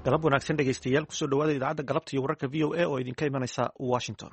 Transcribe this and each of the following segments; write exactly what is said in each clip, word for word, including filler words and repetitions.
galab wanaagsan dhegaystayaal kusoo dhawaada idaacadda galabta iyo wararka v o a oo idinka imanaysa Washington.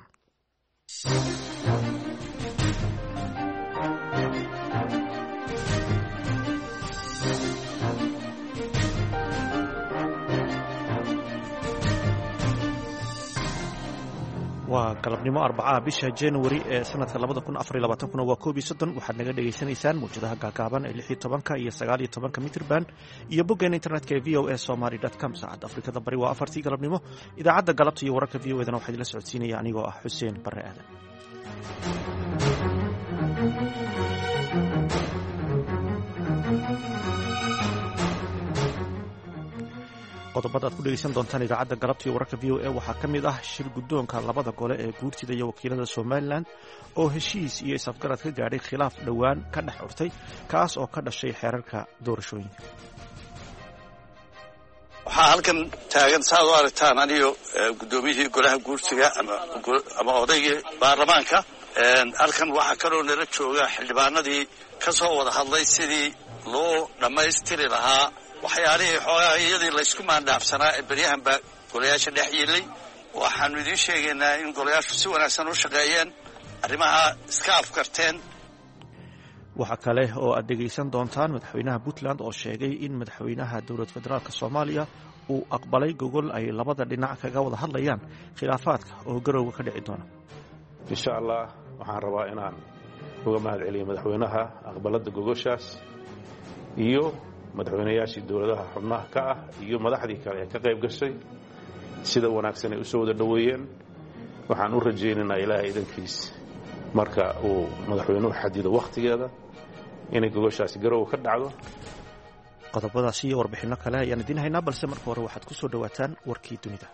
waa galabnimo arbacaha bisha January ee sanadka labada kun afar iyo labaatan kuna waa koob iyo soddon waxaad naga dhageysanaysaan muujadaha gaagaaban ee lix iyo tobanka iyo sagaal iyo tobanka mitirban iyo boggeena internetka ee v o a somali dot com. saacadda Afrikada Bari waa afartii galabnimo. idaacadda galabta iyo wararka v o a dana waxaa idila socodsiinaya anigoo ah Xuseen Barre Aadan. qodobada aad ku dhegeysan doontaan idaacadda galabta iyo wararka v o a waxaa ka mid ah shir guddoonka labada gole ee guurtida iyo wakiilada Somaliland oo heshiis iyo isafgarad ka gaadhay khilaaf dhowaan ka dhex urtay kaas oo ka dhashay xeerarka doorashooyinka. waxaa halkan taagan saad u aragtaan aniyo guddoomiyihii golaha guurtiga ama odaygii baarlamaanka. halkan waxaa kaloo nala jooga xildhibaanadii ka soo wada hadlay sidii loo dhammaystiri lahaa waxyaalihii xoogaa iyadii laysku maandhaafsanaa ee beryahanba golayaasha dhex yeelay. waxaanu idiin sheegaynaa in golayaashu si wanaagsan u shaqeeyeen, arrimaha iska afkarteen. waxaa kale oo aad dhegaysan doontaan madaxweynaha Puntland oo sheegay in madaxweynaha dowlad federaalka Soomaaliya uu aqbalay gogol ay labada dhinac kaga wada hadlayaan khilaafaadka oo garowga ka dhici doona. insha allah waxaan rabaa inaan uga mahadceliyo madaxweynaha aqbalada gogoshaas iyo madaxweynayaashii dowladaha xubnaha ka ah iyo madaxdii kale ee ka qayb gashay sida wanaagsan ay u soo wada dhoweeyeen. waxaan u rajaynaynaa ilaahay idankiis marka uu madaxweynuhu xadido wakhtigeeda inay gogoshaasi garowga ka dhacdo. qodobadaasi iyo warbixinno kale ayaan idiin haynaa, balse marka hore waxaad ku soo dhowaataan warkii dunida.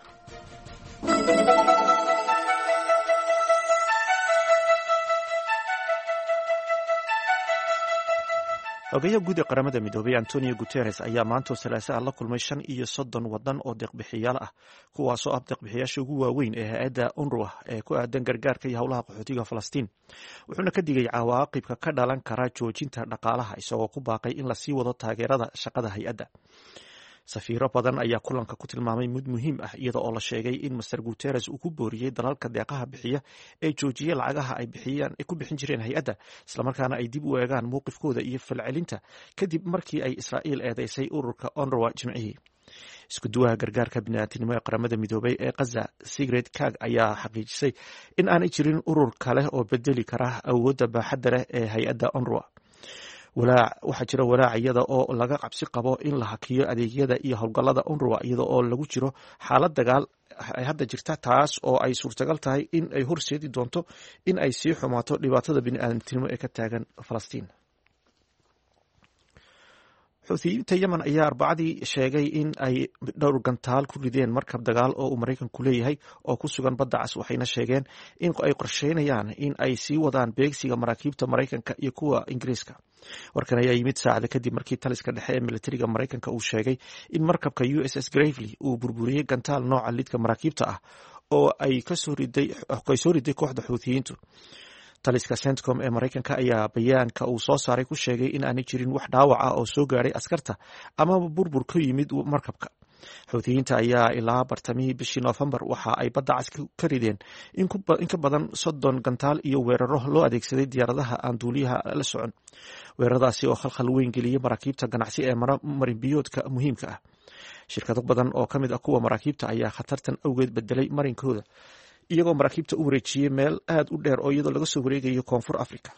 xogayaha guud ee qaramada midoobay Antonio Guterres ayaa maanta Salaaso la kulmay shan iyo soddon wadan oo deeqbixiyaal ah, kuwaasoo ah deeqbixiyaasha ugu waaweyn ee hay'adda UNRWA ee ku aadan gargaarka iyo howlaha qaxootiga Falastiin. wuxuuna ka digay cawaaqibka ka dhalan kara joojinta dhaqaalaha, isagoo ku baaqay in la sii wado taageerada shaqada hay'adda. safiiro badan ayaa kulanka ku tilmaamay mid muhiim ah, iyada oo la sheegay in Master Guterres uu ku booriyey dalalka deeqaha bixiya ee joojiyay lacagaha ay bixiyaan ay ku bixin jireen hay'adda, islamarkaana ay dib u eegaan mowqifkooda iyo falcelinta kadib markii ay Israa'iil eedeysay ururka UNRWA jimcihii. isku duwaha gargaarka bini'aadantinimo ee qaramada midoobay ee Gaza, Sigrid Kaag, ayaa xaqiijisay in aanay jirin urur kale oo bedeli kara awoodda baaxadda leh ee hay'adda UNRWA. waxaa jira walaac iyada oo laga cabsi qabo in la hakiyo adeegyada iyo howlgallada UNRWA iyada oo lagu jiro xaalad dagaal ay hadda jirta, taas oo ay suurtagal tahay in ay horseedi doonto in ay sii xumaato dhibaatada bini'aadantinimo ee ka taagan Falastiin. xuuthiyiinta Yemen ayaa arbacadii sheegay in ay dhowr gantaal ku rideen markab dagaal oo uu Maraykanku leeyahay oo ku sugan badda cas, waxayna sheegeen in ay qorsheynayaan in ay sii wadaan beegsiga maraakiibta Maraykanka iyo kuwa Ingiriiska. warkan ayaa yimid saacada kadib markii taliska dhexe ee militariga Maraykanka uu sheegay in markabka U S S Gravely uu burburiyey gantaal nooca lidka maraakiibta ah oo ay ka soo riday kooxda xuuthiyiintu. taliska CENTCOM ee Maraykanka ayaa bayaanka uu soo saaray ku sheegay in aanay jirin wax dhaawac ah oo soo gaaray askarta ama burbur ka yimid markabka. xuuthiyiinta ayaa ilaa bartamihii bishii Noofembar waxa ay badda cas ka rideen in ka badan soddon gantaal iyo weeraro loo adeegsaday diyaaradaha aan duuliyaha la socon. weeraradaasi oo khalkhal weyn geliyey maraakiibta ganacsi ee marinbiyoodka muhiimka ah. shirkado badan oo ka mid ah kuwa maraakiibta ayaa khatartan awgeed bedelay marinkooda, iyagoo maraakiibta u wareejiyey meel aad u dheer oo iyadoo laga soo wareegayo Koonfur Afrika.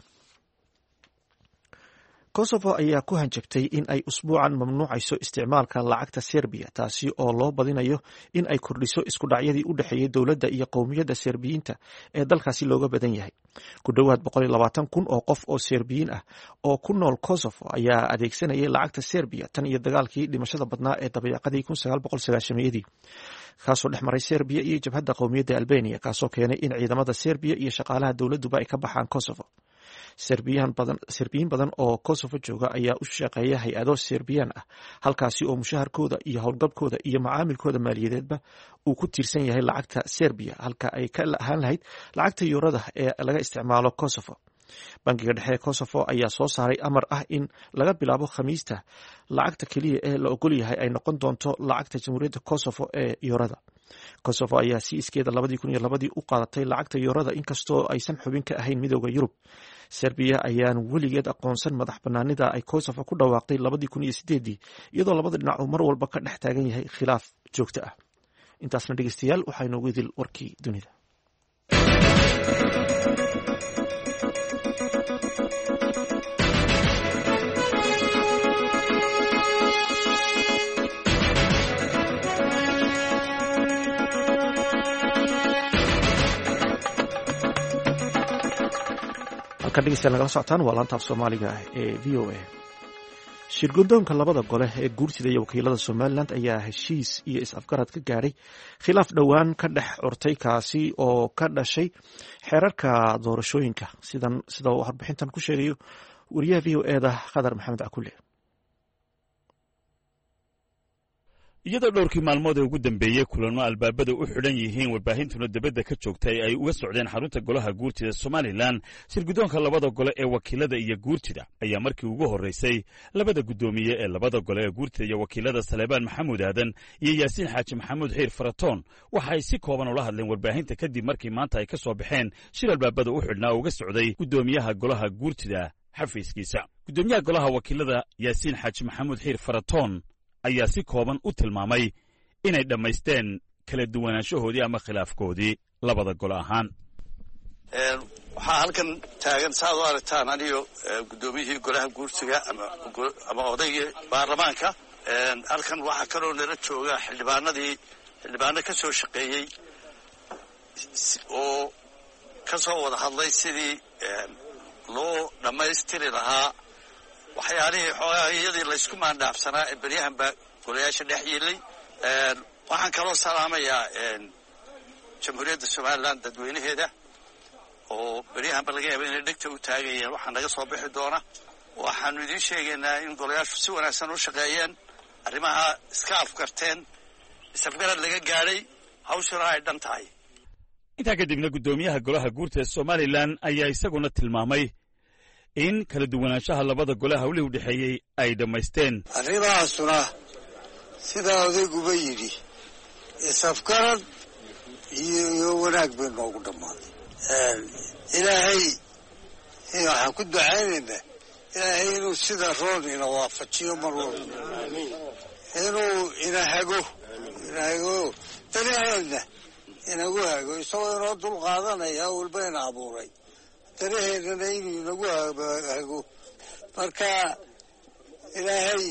Kosovo ayaa ku hanjabtay in ay usbuucan mamnuucayso isticmaalka lacagta Serbiya, taasi oo loo badinayo in ay kordhiso isku dhacyadii u dhexeeyay dowladda iyo qowmiyadda Serbiyiinta ee dalkaasi looga badan yahay. ku dhowaad boqol iyo labaatan kun oo qof oo Serbiyiin ah oo ku nool Kosovo ayaa adeegsanayay lacagta Serbiya tan iyo dagaalkii dhimashada badnaa ee dabayaaqadii kun sagaal boqol sagaashan-yadii, kaasoo dhex maray Serbiya iyo jabhadda qowmiyadda Albania, kaasoo keenay in ciidamada Serbiya iyo shaqaalaha dowladduba ay ka baxaan Kosovo. Serbiyiin badan oo Kosovo jooga ayaa u shaqeeya hay-ado Serbiyaan ah, halkaasi oo mushaharkooda iyo howlgabkooda iyo macaamilkooda maaliyadeedba uu ku tiirsan yahay lacagta Serbiya, halka ay ka ahaan lahayd lacagta yuurada ee laga isticmaalo Kosovo. bangiga dhexe ee kosovo ayaa soo saaray amar ah in laga bilaabo khamiista lacagta keliya ee la ogol yahay ay noqon doonto lacagta jamhuuriyadda kosovo ee yoorada. kosovo ayaa si iskeeda labadii kun iyo labadii u qaadatay lacagta yoorada inkastoo aysan xubin ka ahayn midooda yurub. serbiya ayaan weligeed aqoonsan madax banaanida ay kosovo ku dhawaaqday labadii kun iyo sideedii iyadoo labada dhinac uu mar walba ka dhex taagan yahay khilaaf joogto ah. intaasna dhegeystayaal waxaa inoogu idil warkii dunida. nagala socotaan waa laanta af soomaaliga ah ee v o a. shirgudoonka labada gole ee guurtida iyo wakiilada somalilan ayaa heshiis iyo is-afgarad ka gaadhay khilaaf dhowaan ka dhex curtay kaasi oo ka dhashay xeerarka doorashooyinka sidan sida uu warbixintan ku sheegayo wariyaha v o eda khadar maxamed cakule. iyadoo dhowrkii maalmood ee ugu dambeeyey kulanno albaabada u xidhan yihiin warbaahintuna dibadda ka joogtay ay uga socdeen xarunta golaha guurtida somalilan, shirgudoonka labada gole ee wakiilada iyo guurtida ayaa markii ugu horraysay labada guddoomiye ee labada gole ee guurtida iyo wakiilada saleebaan maxamuud aadan iyo yaasiin xaaji maxamuud xiir faratoon waxa ay si kooban ula hadleen warbaahinta kadib markii maanta ay ka soo baxeen shir albaabada u xidhnaa oo uga socday guddoomiyaha golaha guurtida xafiiskiisa. guddoomiyaha golaha wakiilada yaasiin xaaji maxamuud xiir faratoon ayaa si kooban u tilmaamay inay dhammaysteen kala duwanaanshahoodii ama khilaafkoodii labada gole ahaan. waxaa halkan taagan saaad u aragtaan aniyo guddoomiyihii golaha guursiga ama odaygii baarlamaanka. halkan waxaa kaloo nala jooga xildhibaanadii xildhibaano ka soo shaqeeyey oo ka soo wada hadlay sidii loo dhammaystiri lahaa waxyaalihii xoogaayadii laysku maandhaafsanaa ee beryahan baa golayaasha dhex yiilay. waxaan kaloo salaamayaa jamhuuriyadda somalilan dadweynaheeda oo beryahanba laga yaaba inay dhegta u taagayeen waxaa naga soo bixi doona. waxaanu idiin sheegaynaa in golayaashu si wanaagsan u shaqeeyeen, arrimaha iska afgarteen, isafgarad laga gaadhay, hawshuna ay dhan tahay. intaa kadibna guddoomiyaha golaha guurtida somalilan ayaa isaguna tilmaamay in kala duwanaanshaha labada gole hawlihii u dhexeeyey ay dhammaysteen. arrimahaasuna sidaa odayguba yidhi isafgarad iyo wanaag bay noogu dhammaaday. ilaahay waxaan ku ducaynaynaa ilaahay inuu sida roon ina waafajiyo mar walba, inuu ina hago ina hago danaheedna inagu hago, isagoo inoo dul qaadanaya walba ina abuuray danaheedana inuu inagu hago. marka ilaahay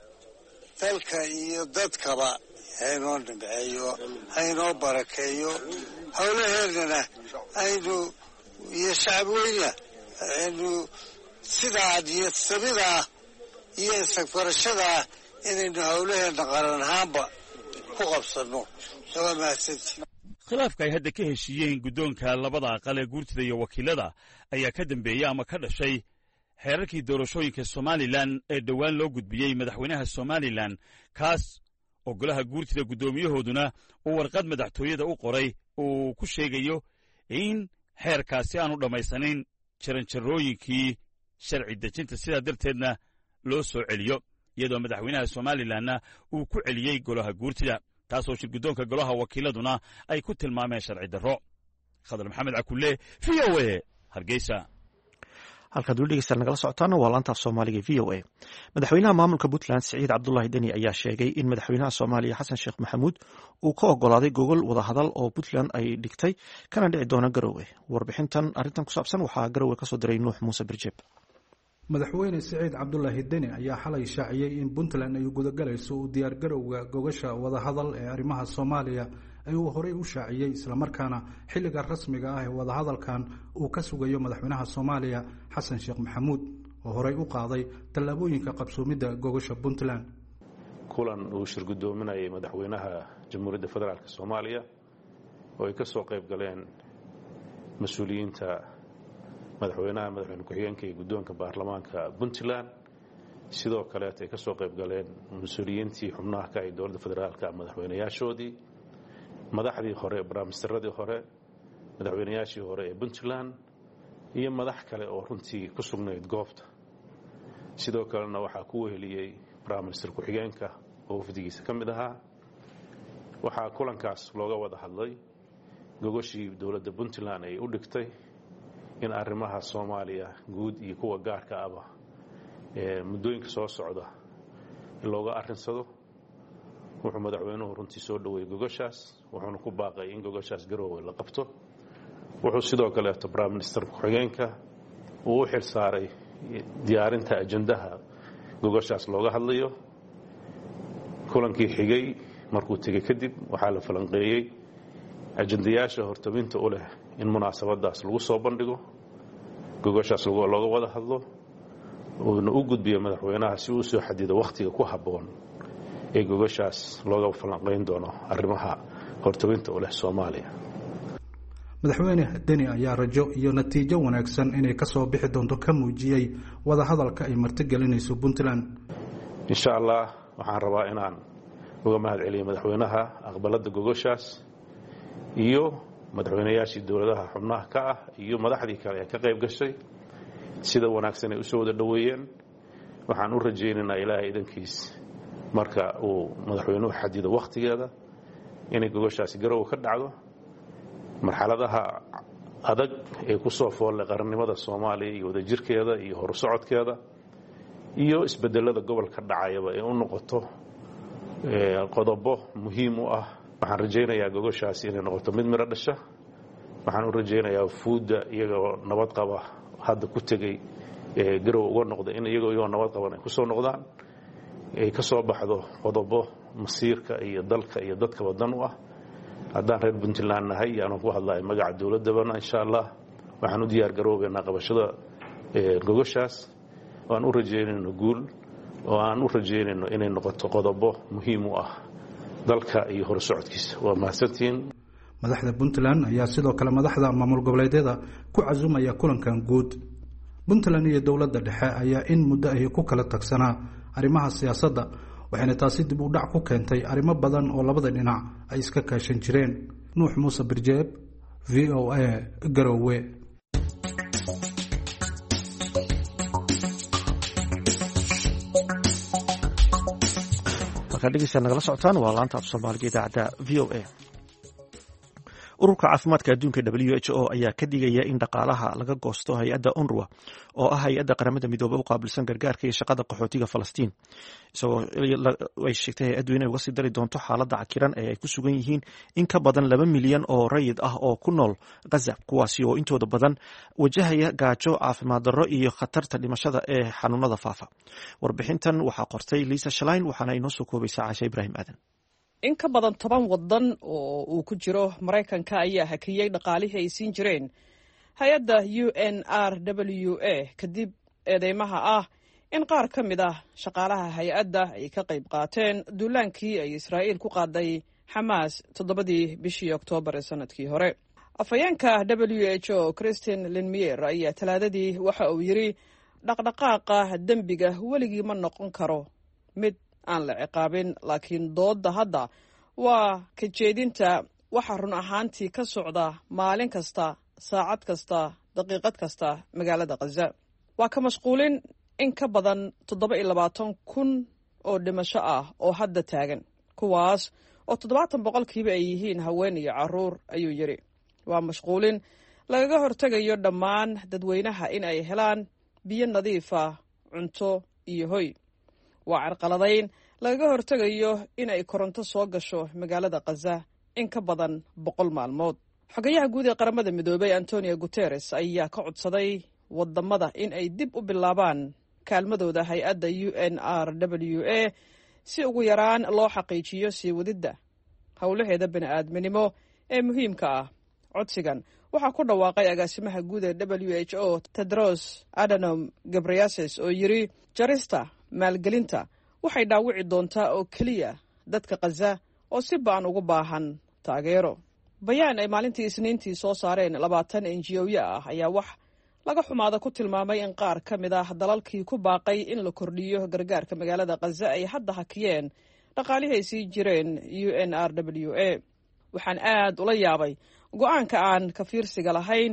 dalka iyo dadkaba haynoo dhimceeyo, haynoo barakeeyo, hawlaheedana aynu iyo shacabweyna aynu sidaa diyadsabidaa iyo isagfarashadaa inaynu hawlaheedna qaran ahaanba ku qabsanno. waa mahadsanti. khilaafka ay hadda ka heshiiyeen guddoonka labada aqal ee guurtida iyo wakiilada ayaa ka dambeeyey ama ka dhashay xeerarkii doorashooyinka somalilan ee dhowaan loo gudbiyey madaxweynaha somalilan, kaas oo golaha guurtida guddoomiyahooduna uu warqad madaxtooyada u qoray uu ku sheegayo in xeerkaasi aanu dhammaysanayn jaranjarooyinkii sharci dejinta, sidaa darteedna loo soo celiyo, iyadoo madaxweynaha somalilanna uu ku celiyey golaha guurtida, taasoo shirguddoonka golaha wakiiladuna ay ku tilmaameen sharci darro. khadar maxamed cakule, v o a, hargeysa. halkaad weli dhegeystayaal nagala socotaana waa laanta af soomaaliga v o a. madaxweynaha maamulka puntland siciid cabdulaahi deni ayaa sheegay in madaxweynaha soomaaliya xasan sheekh maxamuud uu ka ogolaaday gogol wadahadal oo puntland ay dhigtay kana dhici doona garowe. warbixintan arrintan ku saabsan waxaa garowe kasoo diray nuux muuse birjeeb. madaxweyne siciid cabdulaahi deni ayaa xalay shaaciyey in puntland ay gudagalayso u diyaargarowga gogasha wadahadal ee arrimaha soomaaliya ayuu horey u shaaciyey, islamarkaana xilliga rasmiga ah ee wadahadalkan uu ka sugayo madaxweynaha soomaaliya xasan sheekh maxamuud oo horey u qaaday tallaabooyinka qabsoomidda gogasha puntland. kulan uu shirgudoominayay madaxweynaha jamhuuriyadda federaalk soomaaliya oo ay ka soo qayb galeen mas-uuliyiinta madaxweynaha madaxweyne ku-xigeenka iyo guddoonka baarlamaanka puntland, sidoo kaleet ay ka soo qayb galeen mas-uuliyiintii xubnaha ka ay dowladda federaalka madaxweynayaashoodii, madaxdii hore, barnaamijtaradii hore, madaxweynayaashii hore ee puntland iyo madax kale oo runtii ku sugnayd goobta. sidoo kalena waxaa ku weheliyey prime minister ku-xigeenka oo wafdigiisa ka mid ahaa. waxaa kulankaas looga wada hadlay gogoshii dowladda Puntland ay u dhigtay in arrimaha Soomaaliya guud iyo kuwa gaarka aba ee muddooyinka soo socda looga arrinsado. wuxuu madaxweynuhu runtii soo dhaweeyay gogoshaas, wuxuuna ku baaqay in gogoshaas Garowe la qabto. wuxuu sidoo kale prime minister ku-xigeenka uu u xil saaray diyaarinta ajandaha gogoshaas looga hadlayo. kulankii xigay markuu tegay kadib waxaa la falanqeeyey ajandayaasha hortabinta u leh in munaasabadaas lagu soo bandhigo, gogoshaas looga wada hadlo, uuna u gudbiyo madaxweynaha si uu soo xadido wakhtiga ku habboon ee gogoshaas looga falanqeyn doono arrimaha hortabinta u leh Soomaaliya. madaxweyne Deni ayaa rajo iyo natiijo wanaagsan inay ka soo bixi doonto ka muujiyay wada hadalka ay martigelinayso Puntland. insha Allah waxaan rabaa inaan uga mahad celiyo madaxweynaha aqbalada gogoshaas iyo madaxweynayaashii dowladaha xubnaha ka ah iyo madaxdii kale ee ka qayb gashay sida wanaagsan ay u soo wada dhaweeyeen. waxaan u rajaynaynaa Ilaahay idankiis marka uu madaxweynuhu xadido waqtigeeda inay gogoshaasi Garowe ka dhacdo. marxaladaha adag ee ku soo foolay qarannimada Soomaaliya iyo wadajirkeeda iyo horsocodkeeda iyo isbedelada gobolka dhacayaba ee u noqoto qodobo muhiim u ah. waxaan rajaynayaa gogoshaasi inay noqoto mid miro dhasha. waxaan u rajaynayaa fuuda iyagoo nabad qaba hadda ku tegay Garowe uga noqda in iyagoo iyagoo nabad qaban ay ku soo noqdaan, ay ka soo baxdo qodobo masiirka iyo dalka iyo dadka wadan u ah. haddaan reer Puntland nahay yaanu ku hadlaay magaca dowladabana insha Allah waxaan u diyaar garoobeynaa qabashada gogoshaas. waan u rajaynayno guul oo aan u rajaynayno inay noqoto qodobo muhiim u ah dalka iyo horsocodkiisa. waa mahadsantiin. madaxda Puntland ayaa sidoo kale madaxda maamul goboleedyada ku cazumaya kulankan guud. Puntland iyo dowladda dhexe ayaa in muddo ay ku kala tagsanaa arrimaha siyaasadda, waxayna taasi dib u dhac ku keentay arrimo badan oo labada dhinac ay iska kaashan jireen. Nuux Muuse Birjeeb, V O A, Garowe. markaa dhegeysta nagala socotaan waa laanta af Soomaaliga idaacadda V O A. ururka caafimaadka adduunka W H O ayaa ka digaya in dhaqaalaha laga goosto hay-adda UNRWA oo ah hay-adda qaramada midoobay u qaabilsan gargaarka iyo shaqada qaxootiga Falastiin, isagoo ay sheegtay hay-addu inay uga sii dari doonto xaaladda cakiran ee ay ku sugan yihiin in ka badan laba milyan oo rayid ah oo ku nool Gaza, kuwaasi oo intooda badan wajahaya gaajo, caafimaad darro iyo khatarta dhimashada ee xanuunada faafa. warbixintan waxaa qortay Lisa Schlein waxaana inoo soo koobaysaa Caasha Ibraahim Aadan. in ka badan toban wadan oo uu ku jiro Mareykanka ayaa hakiyay dhaqaalihii ay siin jireen hay-adda U N R W A kadib eedeymaha ah in qaar ka mid ah shaqaalaha hay-adda ay ka qayb qaateen duulaankii ay Israa'iil ku qaaday Xamaas toddobadii bishii Oktoobar ee sanadkii hore. afhayeenka W H O Christine Lindmeier ayaa talaadadii waxa uu yiri dhaqdhaqaaqa dembiga weligii ma noqon karo mid aan la ciqaabin, laakiin doodda hadda waa ka jeedinta waxa run ahaantii ka socda maalin kasta, saacad kasta, daqiiqad kasta magaalada Gaza. waa ka mashquulin in ka badan toddoba iyo labaatan kun oo dhimasho ah oo hadda taagan, kuwaas oo toddobaatan boqolkiiba ay yihiin haween iyo carruur, ayuu yidhi. waa mashquulin lagaga hortegayo dhammaan dadweynaha in ay helaan biyo nadiif ah, cunto iyo hoy. waa carqaladayn lagaga hortegayo in ay koronto soo gasho magaalada Gaza in ka badan boqol maalmood. xogayaha guud ee qaramada midoobay Antonio Guterres ayaa ka codsaday wadamada in ay dib u bilaabaan kaalmadooda hay-adda U N R W A si ugu yaraan loo xaqiijiyo sii wadidda howlaheeda bini'aadminimo ee muhiimka ah. codsigan waxaa ku dhawaaqay agaasimaha guud ee W H O Tedros Adhanom Ghebreyesus oo yiri jarista maalgelinta waxay dhaawici doontaa oo keliya dadka Gaza oo si ba'an ugu baahan taageero. bayaan ay maalintii Isniintii soo saareen labaatan N G O ah ayaa wax laga xumaada ku tilmaamay in qaar ka mid ah dalalkii ku baaqay in la kordhiyo gargaarka magaalada Gaza ay hadda hakiyeen dhaqaalihii ay sii jireen U N R W A. waxaan aad ula yaabay go'aanka aan ka fiirsiga lahayn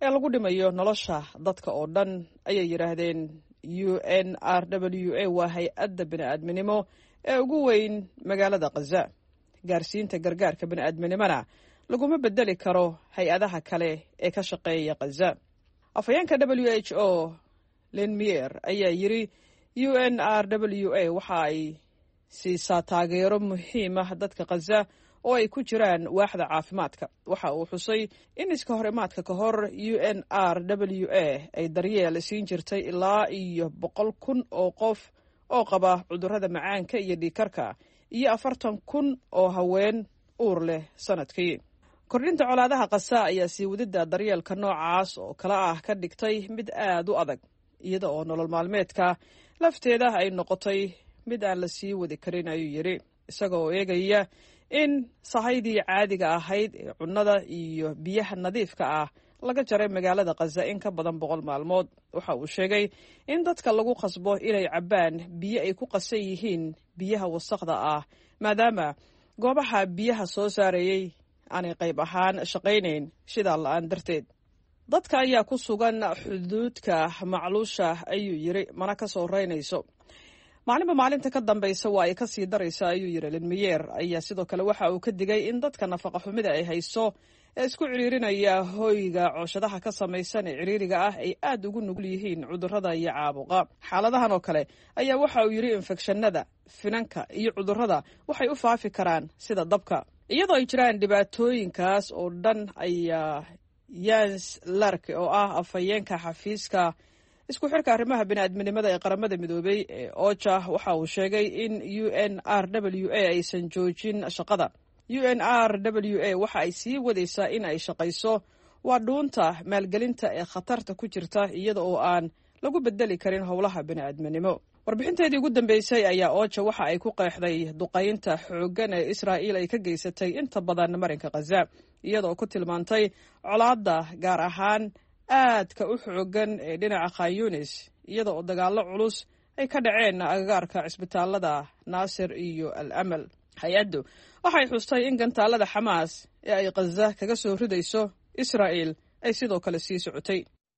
ee lagu dhimayo nolosha dadka oo dhan ayay yidhaahdeen. u n r w a waa hay-adda bini'aadminimo ee ugu weyn magaalada khaza. gaarsiinta gargaarka bini'aadminimona laguma bedeli karo hay-adaha kale ee ka shaqeeya khaza. afhayeenka w h o lenmier ayaa yidhi u n r w a waxa ay siisaa taageero muhiim ah dadka khaza oo ay ku jiraan waaxda caafimaadka. waxa uu xusay in iska hor imaadka ka hor u n r w a ay daryeel siin jirtay ilaa iyo boqol kun oo qof oo qaba cudurrada macaanka iyo dhiigkarka iyo afartan kun oo haween uur leh sanadkii. kordhinta colaadaha khaza ayaa sii wadida daryeelka noocaas oo kale ah ka dhigtay mid aad u adag, iyada oo nolol maalmeedka lafteeda ay noqotay mid aan la sii wadi karin, ayuu yidhi, isaga oo eegaya in sahaydii caadiga ahayd ee cunnada iyo biyaha nadiifka ah laga jaray magaalada khaza in ka badan boqol maalmood. waxa uu sheegay in dadka lagu khasbo inay cabbaan biyo ay ku qasan yihiin biyaha wasakhda ah maadaama goobaha biyaha soo saarayay aanay qayb ahaan shaqaynayn shidaal la-aan darteed. dadka ayaa ku sugan xuduudka macluusha, ayuu yidhi, mana ka soo reynayso. maalinba maalinta ka dambaysa waa ay ka sii daraysa, ayuu yidhi. lenmiyer ayaa sidoo kale waxa uu ka digay in dadka nafaqa xumida ay hayso ee isku ciriirinaya hoyga cooshadaha ka samaysan ee ciriiriga ah ay aad ugu nugul yihiin cudurrada iyo caabuqa. xaaladahan oo kale ayaa waxa uu yidhi infekshanada, finanka iyo cudurrada waxay u faafi karaan sida dabka. iyadoo ay jiraan dhibaatooyinkaas oo dhan ayaa yans lark oo ah afhayeenka xafiiska isku xirka arrimaha bini'aadminimada ee qaramada midoobay ee oja waxa uu sheegay in u n r w a aysan joojin shaqada. u n r w a waxa ay sii wadaysaa in ay shaqayso waa dhuunta maalgelinta ee khatarta ku jirta iyada oo aan lagu bedeli karin howlaha bini'aadminimo. warbixinteedii ugu dambeysay ayaa oja waxa ay ku qeexday duqaynta xooggan ee israa'iil ay ka geysatay inta badan marinka khaza, iyadaoo ku tilmaantay colaadda gaar ahaan aadka u xooggan ee dhinaca khan yunis, iyada oo dagaallo culus ay ka dhaceen agagaarka cisbitaalada naasir iyo al amal. hay-addu waxay xustay in gantaalada xamaas ee ay khaza kaga soo ridayso israa'iil ay sidoo kale sii socotay.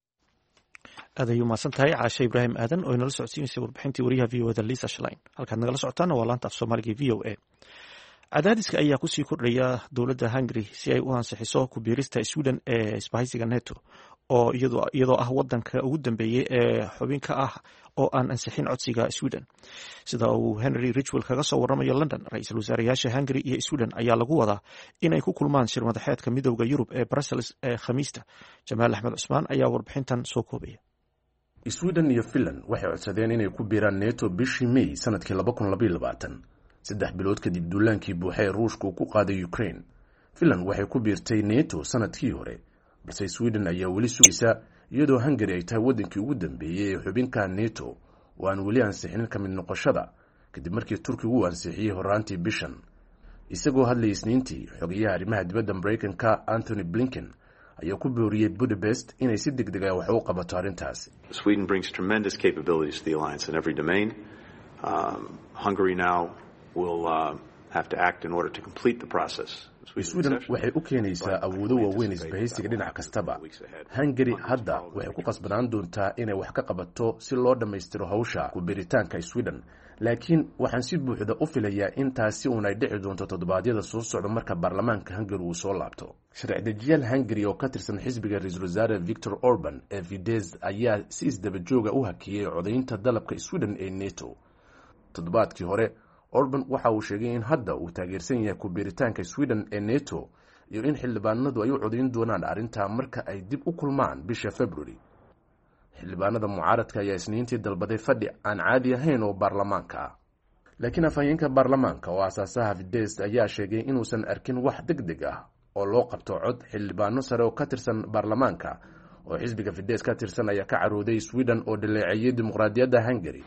aad ayuu mahadsan tahay caashe ibraahim aadan oo inala socodsiinaysay warbixintii wariyaha v o da lisa shlein. halkaad nagala socotaana waa laanta af soomaaliga v o a. cadaadiska ayaa kusii kordhaya dowladda hungary si ay u ansixiso ku biirista sweden ee isbahaysiga neto oo iyadoo ah wadanka ugu dambeeyey ee xubin ka ah oo aan ansixin codsiga sweden. sida uu henry richwell kaga soo waramayo london, ra-iisul wasaareyaasha hungary iyo sweden ayaa lagu wadaa inay ku kulmaan shir madaxeedka midowda yurub ee brussels ee khamiista. jamaal axmed cusmaan ayaa warbixintan soo koobaya. sweden iyo finland waxay codsadeen inay ku biiraan neto bishii may sanadkii laba kun labaiyo labaatan, saddex bilood kadib duulaankii buuxa ee ruushka uu ku qaaday ukraine. finland waxay ku biirtay neto sanadkii hore, balse sweden ayaa weli sugaysa, iyadoo hungary ay tahay wadankii ugu dambeeyey ee xubinka neto oo aan weli ansixinin ka mid noqoshada kadib markii turkigu uu ansixiyey horaantii bishan. isagoo hadlayay isniintii, xogayaha arrimaha dibadda maraykanka anthony blinken ayaa ku booriyey Budapest inay si degdeg ah wax u qabato arrintaas. Sweden brings tremendous capabilities to the alliance in every domain. Um, Hungary now will uh, have to act in order to complete the process. Sweden waxay u keenaysaa awoodo waaweyn isbahaysiga dhinac kastaba. Hungary hadda waxay ku qasbanaan doontaa inay wax ka qabato si loo dhammaystiro hawsha ku biiritaanka Sweden. laakiin waxaan si buuxda u filayaa in taasi uun ay dhici doonto toddobaadyada soo socda marka baarlamaanka Hungary uu soo laabto. sharci dejiyaal Hungary oo ka tirsan xisbiga ra'iisul wasaare Viktor Orban ee Fidesz ayaa si isdaba jooga u hakiyay codaynta dalabka Sweden ee NATO. toddobaadkii hore Orban waxa uu sheegay in hadda uu taageersan yahay ku biiritaanka Sweden ee NATO iyo in xildhibaanadu ay u codayn doonaan arrinta marka ay dib u kulmaan bisha February. xildhibaanada mucaaradka ayaa isniintii dalbaday fadhi aan caadi ahayn oo baarlamaanka ah. laakiin afhayeenka baarlamaanka oo asaasaha Fidesz ayaa sheegay inuusan arkin wax degdeg ah oo loo qabto cod xildhibaano sare oo ka tirsan baarlamaanka oo xisbiga Fidesz ka tirsan ayaa ka carooday Sweden oo dhaleeceeyay dimuqraadiyadda Hungary.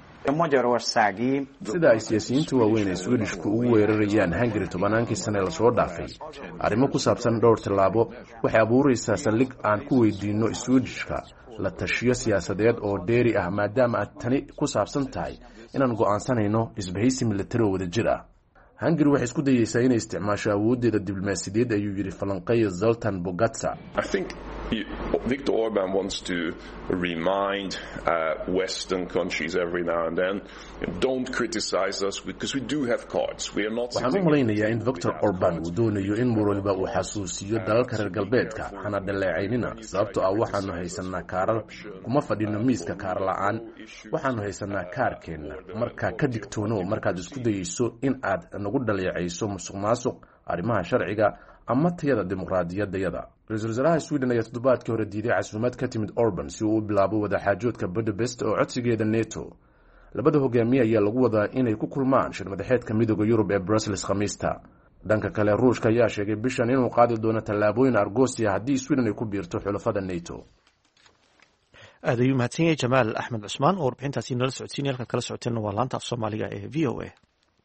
sida ay siyaasiyiinta waaweyn ee Swedishku ugu weerarayaan Hungary tobannaankii sane la soo dhaafay, arrimo ku saabsan dhowr tallaabo waxay abuuraysaa saldhig aan ku weydiino Swedishka la tashiyo siyaasadeed oo dheeri ah maadaama aad tani ku saabsan tahay inaan go'aansanayno isbahaysi militari oo wadajir ah. hungary waxay isku dayeysaa inay isticmaasho awooddeeda diblomaasiyadeed ayuu yidhi falanqeeya zoltan bogatsa. Viktor Orban wants to remind uh, Western countries every now and then, don't criticize us because we do have cards. We are not. Waxaan u malaynayaa in Viktor Orban uu doonayo in mar walba uu xasuusiyo dalalka reer galbeedka hana dhaleecaynina sababtoo ah waxaanu haysanaa kaarar kuma fadhino miiska kaar la'aan waxaanu haysanaa kaarkeena marka ka digtoono markaad isku dayeyso in aad nagu dhaleecayso musuqmaasuq arrimaha sharciga ama tayada dimuqraadiyaddayada. ra-iisul wasaaraha Sweden ayaa toddobaadkii hore diiday casuumad ka timid Orban si uu u bilaabo wadaxaajoodka Budapest oo codsigeeda NATO. labada hogaamiye ayaa lagu wadaa inay ku kulmaan shir madaxeedka midowga Yurub ee Brussels Khamiista. dhanka kale Ruushka ayaa sheegay bishan inuu qaadi doono tallaabooyin argoosi haddii Sweden ay ku biirto xulafada NATO. aad ayuu mahadsan yahay Jamaal Axmed Cusmaan oo warbixintaasi nala socodsiinaya halka kala socoteena waa laanta af Soomaaliga ee V O A.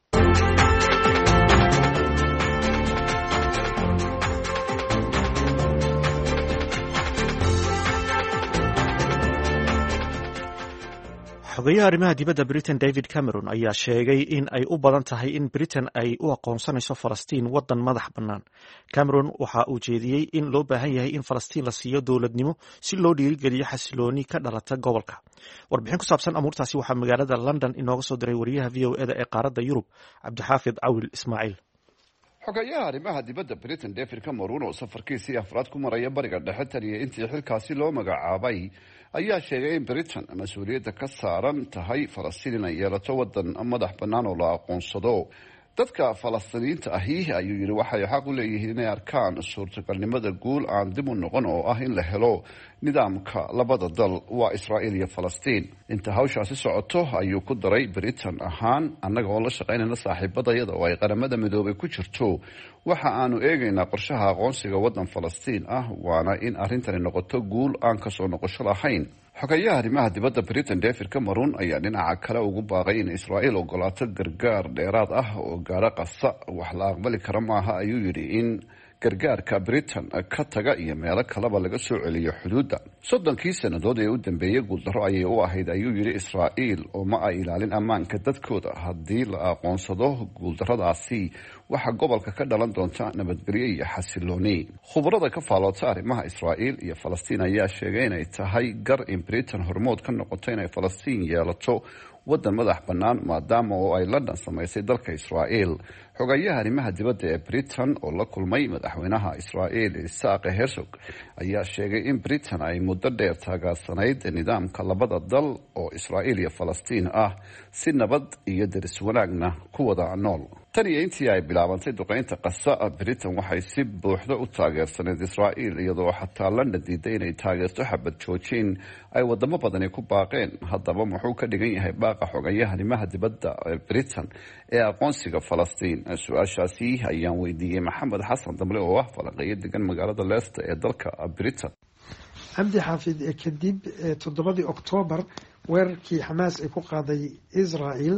xogayaha arrimaha dibadda Britain David Cameron ayaa sheegay in ay u badan tahay in Britain ay u aqoonsanayso Falastiin waddan madax bannaan. Cameron waxa uu jeediyey in loo baahan yahay in Falastiin la siiyo dowladnimo si loo dhiirigeliyo xasilooni ka dhalata gobolka. Warbixin ku saabsan amuurtaasi waxaa magaalada London inooga soo diray wariyaha V O A da ee qaaradda Yurub Cabdixaafid Cawil Ismaaciil. xogayaha arrimaha dibadda Britain David Cameron oo safarkiisii afraad ku maraya bariga dhexe tan iyo intii xilkaasi loo magacaabay ayaa sheegay in Britain mas-uuliyadda ka saaran tahay Falastiin inay yeelato waddan madax bannaan oo la aqoonsado. dadka Falastiiniinta ahi ayuu yidhi waxay xaq u leeyihiin inay arkaan suurtagalnimada guul aan dib u noqon oo ah in la helo nidaamka labada dal waa Israa'iil iyo Falastiin. inta hawshaasi socoto ayuu ku daray Britain ahaan annaga oo la shaqaynayna saaxiibadayada oo ay qaramada midoobay ku jirto waxa aanu eegaynaa qorshaha aqoonsiga waddan Falastiin ah waana in arrintani noqoto guul aan ka soo noqosho lahayn. xogayaha arrimaha dibadda Britain David Cameron ayaa dhinaca kale ugu baaqay in Israa'iil ogolaato gargaar dheeraad ah oo gaara qasa wax la aqbali kara maaha ayuu yidhi in gargaarka Britain ka taga iyo meelo kaleba laga soo celiyo xuduudda. soddonkii sannadood ee u dambeeyey guuldarro ayay u ahayd ayuu yidhi Israa'iil oo ma ay ilaalin ammaanka dadkooda. haddii la aqoonsado guuldarradaasi waxa gobolka ka dhalan doonta nabadgelyo iyo xasilooni. khubarada ka faaloota arrimaha Israa'iil iyo Falastiin ayaa sheegay inay tahay gar in Britain hormood ka noqoto inay Falastiin yeelato waddan madax bannaan maadaama oo ay London samaysay dalka Israa'iil. xogayaha arrimaha dibadda ee Britain oo la kulmay madaxweynaha Israa'iil Isaac Herzog ayaa sheegay in Britain ay muddo dheer taageersanayd nidaamka labada dal oo Israa'iil iyo Falastiin ah si nabad iyo deris wanaagna ku wada nool. tan iyo intii ay bilaabantay duqeynta qasa Britain waxay si buuxda u taageersanayd Israa'iil iyadoo xataa London diiday inay taageerto xabad joojin ay wadamo badani ku baaqeen. haddaba muxuu ka dhigan yahay baaqa xogayaha arrimaha dibadda ee Britain ee aqoonsiga Falastiin? su-aashaasi ayaan weydiiyey Maxamed Xasan Damle oo ah falanqeeyo degan magaalada Leicester ee dalka Britain. Cabdi Xaafid kadib toddobadii Oktoobar weerarkii Xamaas ay ku qaaday Israa'iil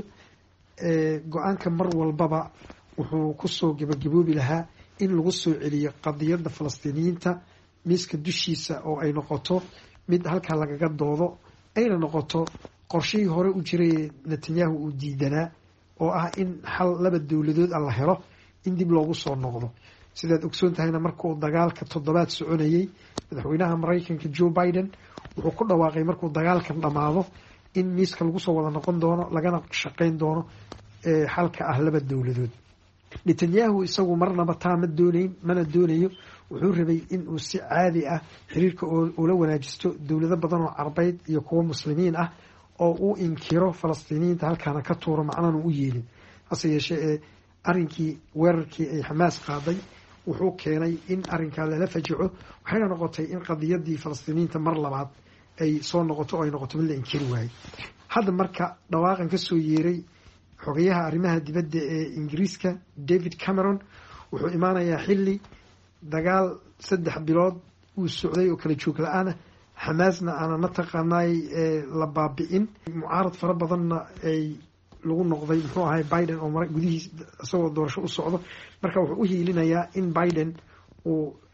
go-aanka mar walbaba wuxuu kusoo gabagaboobi lahaa in lagu soo celiyo qadiyadda Falastiiniyiinta miiska dushiisa oo ay noqoto mid halkaa lagaga doodo ayna noqoto qorshihii hore u jiray Netanyahu uu diidanaa oo ah in xal laba dowladood la helo in dib loogu soo noqdo. sidaad ogsoon tahayna markuu dagaalka toddobaad soconayay madaxweynaha Mareykanka Joe Biden wuxuu ku dhawaaqay markuu dagaalkan dhamaado in miiska lagu soo wada noqon doono lagana shaqayn doono xalka ah laba dowladood. Netanyahu isagu marnaba taa ma doonayn mana doonayo wuxuu rabay in uu si caadi ah xiriirka oo la wanaajisto dowlado badan oo Carbeed iyo kuwa muslimiin ah oo uu inkiro Falastiiniyiinta halkaana ka tuuro macnana u yeelin. hase yeeshee arrinkii weerarkii ay Xamaas qaaday wuxuu keenay in arrinkaa lala fajaco waxayna noqotay in qadiyadii Falastiiniyiinta mar labaad ay soo noqoto oo ay noqoto mid la inkiri waayay. hadda marka dhawaaqan ka soo yeeray xogayaha arrimaha dibadda ee Ingiriiska David Cameron wuxuu imaanayaa xilli dagaal saddex bilood uu socday oo kala joog la'aan Xamaasna aana mataqaanay la baabi'in mucaarad fara badanna ay lagu noqday muxuu ahay Biden oo mar gudihiisa isagoo doorasho u socdo marka wuxuu u hiilinayaa in Biden uu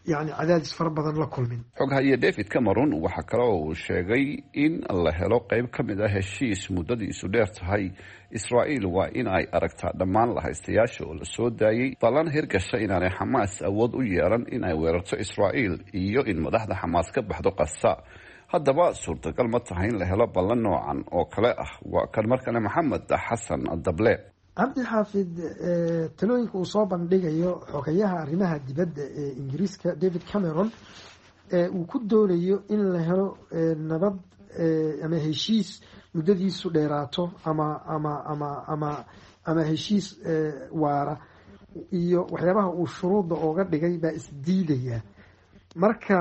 yani cadaadis fara badan la kulmin. xoghaye David Cameron waxa kale oo uu sheegay in la helo qayb ka mid ah heshiis muddadiisu dheer tahay Israa'iil waa in ay aragtaa dhammaan lahaystayaasha oo la soo daayay ballan hirgasha inaanay Xamaas awood u yeelan in ay weerarto Israa'iil iyo in madaxda Xamaas ka baxdo Gaza. haddaba suurtagal ma tahay in la helo ballan noocan oo kale ah waa kan markana Maxamed Xasan Dable. cabdi xaafid talooyinka uu soo bandhigayo xogayaha arrimaha dibadda ee Ingiriiska David Cameron ee uu ku doonayo in la helo nabad ama heshiis muddadiisu dheeraato ama ama ama ama ama heshiis waara iyo waxyaabaha uu shuruudda ooga dhigay baa isdiidaya. marka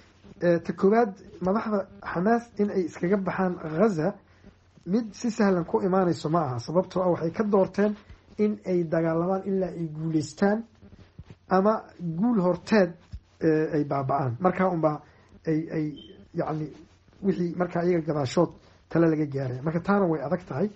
ta koowaad madaxda Xamaas in ay iskaga baxaan Gaza mid si sahlan ku imaanayso ma aha, sababtoo ah waxay ka doorteen in ay dagaalamaan ilaa ay guuleystaan ama guul horteed ay baaba'aan. markaa unbaa ay ay yacni wixii markaa iyaga gadaashood tale laga gaaray. marka taana way adag tahay.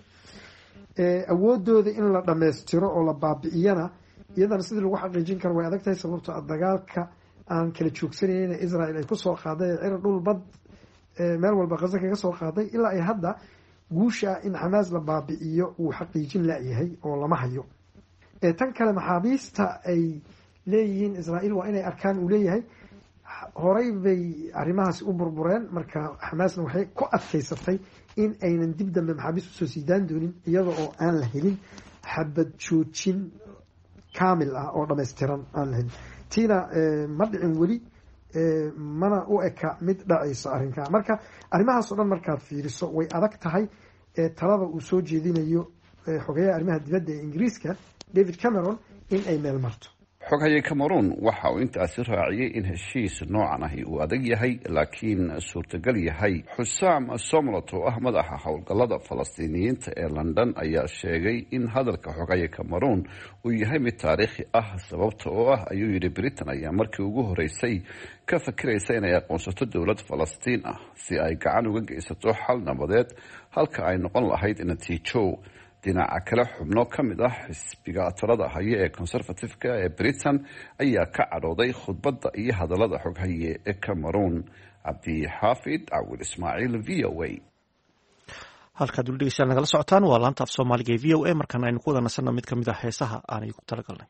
awoodooda in la dhammaystiro oo la baabi'iyana iyadana sidii lagu xaqiijin karo way adag tahay, sababtoo ah dagaalka aan kala joogsanayna Israel ay ku soo qaaday cir dhul bad meel walba Gaza kaga soo qaaday ilaa ay hadda guusha in Xamaas la baabi'iyo uu xaqiijin la yahay oo lama hayo. ee tan kale maxaabiista ay leeyihiin Israel waa inay arkaan uu leeyahay horay bay arrimahaas u burbureen. marka Xamaasna waxay ku adkaysatay in aynan dib dambe maxaabiis usoo siidaan doonin iyada oo aan la helin xabad joojin kaamil ah oo dhammaystiran aan la helin. tiina ma dhicin weli mana u eka mid dhacayso arrinkaa. marka arrimahaas oo dhan markaad fiiriso way adag tahay talada uu soo jeedinayo xogayaha arrimaha dibadda ee Ingiriiska David Cameron in ay meel marto. xoghaye Cameron waxa uu intaasi raaciyay in heshiis noocan ahi uu adag yahay laakiin suurtagal yahay. Xusaam Somlot oo ah madaxa howlgallada Falastiiniyiinta ee London ayaa sheegay in hadalka xoghaye Cameron uu yahay mid taariikhi ah, sababta oo ah ayuu yidhi Britain ayaa markii ugu horeysay ka fikiraysa inay aqoonsato dowlad Falastiin ah si ay gacan uga geysato xal nabadeed halka ay noqon lahayd natiijo. dhinaca kale xubno ka mid ah xisbiga talada haya ee conservative-ka ee Britain ayaa ka cadhooday khudbadda iyo hadallada xoghaye ee Cameron. Cabdi Xaafid Awil Ismaaciil V O A. halkaad u dhegeysan nagala socotaan waa laanta af Soomaaliga ee V O A. markaan aynu ku wada nasanno mid ka mid ah heesaha aan ku talagalnay.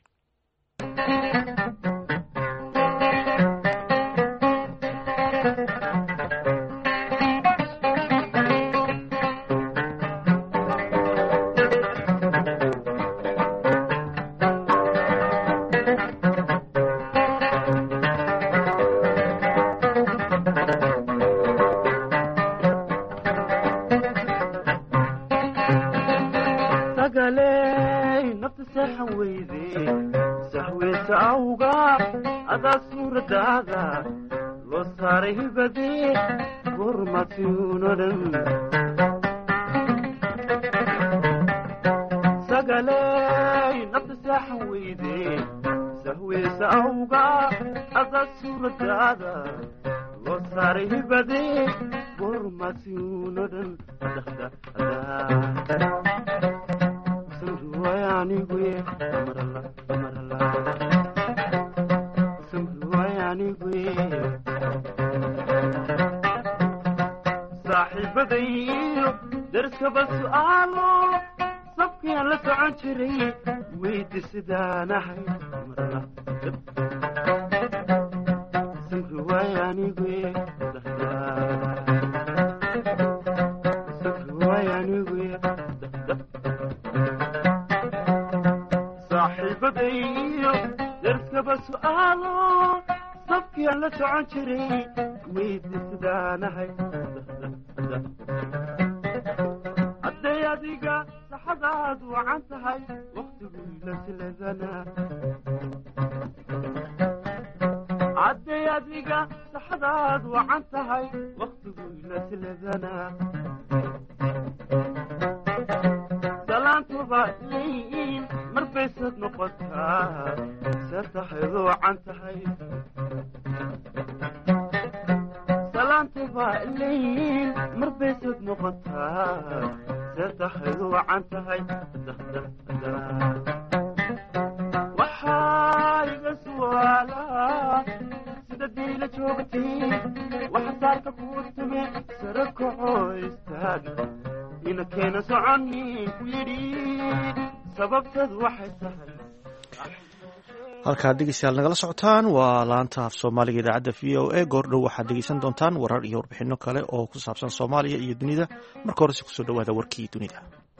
la joogtiin waxsaarka kuu timi sare kacoo istaaga ina keena soconi ku yidhi sababteed waxay tahay halkaad dhegeystayaal nagala socotaan waa laanta af soomaaliga idaacadda v o a goordhow waxaad dhegeysan doontaan warar iyo warbixino kale oo ku saabsan soomaaliya iyo dunida marka horese kusoo dhawaada warkii dunida.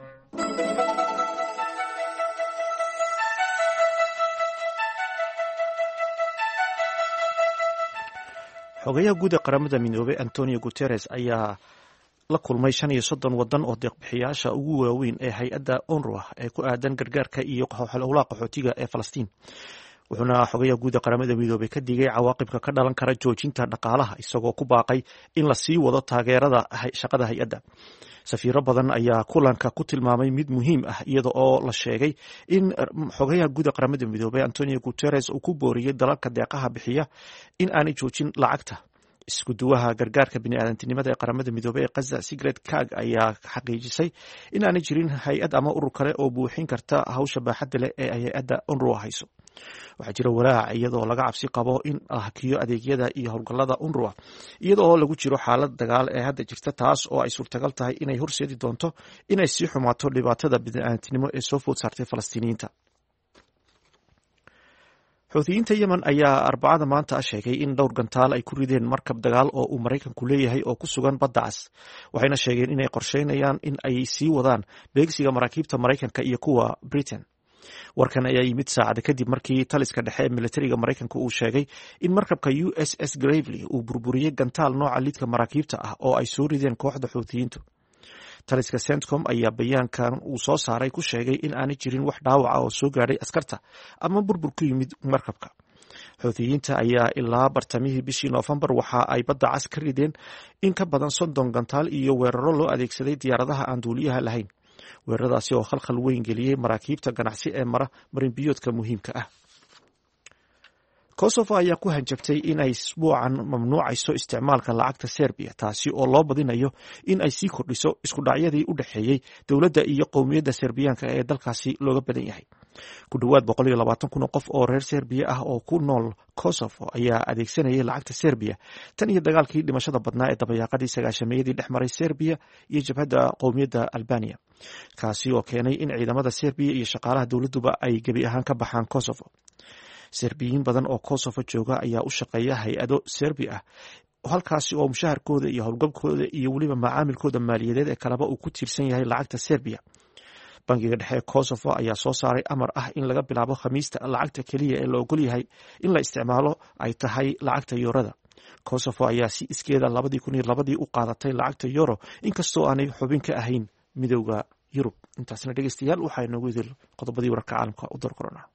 xogayaha guud ee qaramada midoobay antonio guteres ayaa la kulmay shan iyo soddon wadan oo deeqbixiyaasha ugu waaweyn ee hay-adda onrwa ee ku aadan gargaarka iyo howlaha qaxootiga ee falastiin. wuxuuna xogayaha guud ee qaramada midoobay ka digay cawaaqibka ka dhalan kara joojinta dhaqaalaha isagoo ku baaqay in la sii wado taageerada shaqada hay-adda. safiiro badan ayaa kulanka ku tilmaamay mid muhiim ah iyada oo la sheegay in xogayaha guud ee qaramada midoobay antonio guteres uu ku booriyey dalalka deeqaha bixiya in aanay joojin lacagta. isku duwaha gargaarka biniaadantinimada ee qaramada midoobey ee Gaza Sigrid Kaag ayaa xaqiijisay in aanay jirin hay-ad ama urur kale oo buuxin karta hawsha baaxadda leh ee hay-adda UNRWA hayso. waxaa jira walaac iyadoo laga cabsi qabo in la hakiyo adeegyada iyo howlgallada UNRWA iyada oo lagu jiro xaalad dagaal ee hadda jirta, taas oo ay suurtagal tahay inay horseedi doonto inay sii xumaato dhibaatada biniaadantinimo ee soo food saartay Falastiiniyiinta. xuutiyiinta yemen ayaa arbacada maanta sheegay in dhowr gantaal ay ku rideen markab dagaal oo uu maraykanku leeyahay oo ku sugan badda cas. waxayna sheegeen inay qorsheynayaan in ay sii wadaan beegsiga maraakiibta maraykanka iyo kuwa Britain. warkan ayaa yimid saacada kadib markii taliska dhexe ee militariga maraykanka uu sheegay in markabka U S S Gravely uu burburiyey gantaal nooca lidka maraakiibta ah oo ay soo rideen kooxda xuutiyiintu. taliska CENTCOM ayaa bayaankan uu soo saaray ku sheegay in aanay jirin wax dhaawaca oo soo gaadhay askarta ama burbur ku yimid markabka. xuutiyiinta ayaa ilaa bartamihii bishii Noofembar waxa ay badda cas ka rideen in ka badan soddon gantaal iyo weeraro loo adeegsaday diyaaradaha aan duuliyaha lahayn. weeraradaasi oo khalkhal weyn geliyey maraakiibta ganacsi ee mara marinbiyoodka muhiimka ah. Kosovo ayaa ku hanjabtay in ay isbuucan mamnuucayso isticmaalka lacagta Serbia, taasi oo loo badinayo in ay sii kordhiso isku dhacyadii u dhexeeyey dowladda iyo qowmiyadda Serbiyaanka ee dalkaasi looga badan yahay. ku dhowaad boqol iyo labaatan kun oo qof oo reer Serbiya ah oo ku nool Kosovo ayaa adeegsanayay lacagta Serbia tan iyo dagaalkii dhimashada badnaa ee dabayaaqadii sagaashameeyadii dhex maray Serbia iyo jabhadda qowmiyadda Albania, kaasi oo keenay in ciidamada Serbia iyo shaqaalaha dowladduba ay gebi ahaan ka baxaan Kosovo. Serbiyiin badan oo Kosovo jooga ayaa u shaqeeya hay-ado Serbi ah halkaasi oo mushaharkooda iyo howlgabkooda iyo weliba macaamilkooda maaliyadeed ee kaleba uu ku tiirsan yahay lacagta Serbia. bangiga dhexe ee Kosovo ayaa soo saaray amar ah in laga bilaabo Khamiista lacagta keliya ee la ogol yahay in la isticmaalo ay tahay lacagta Eurada. Kosovo ayaa si iskeeda labadii kun iyo labadii u qaadatay lacagta Euro inkastoo aanay xubin ka ahayn midowda Yurub. intaasna dhegeystayaal waxaa inoogu idil qodobadii wararka caalamka u door korona.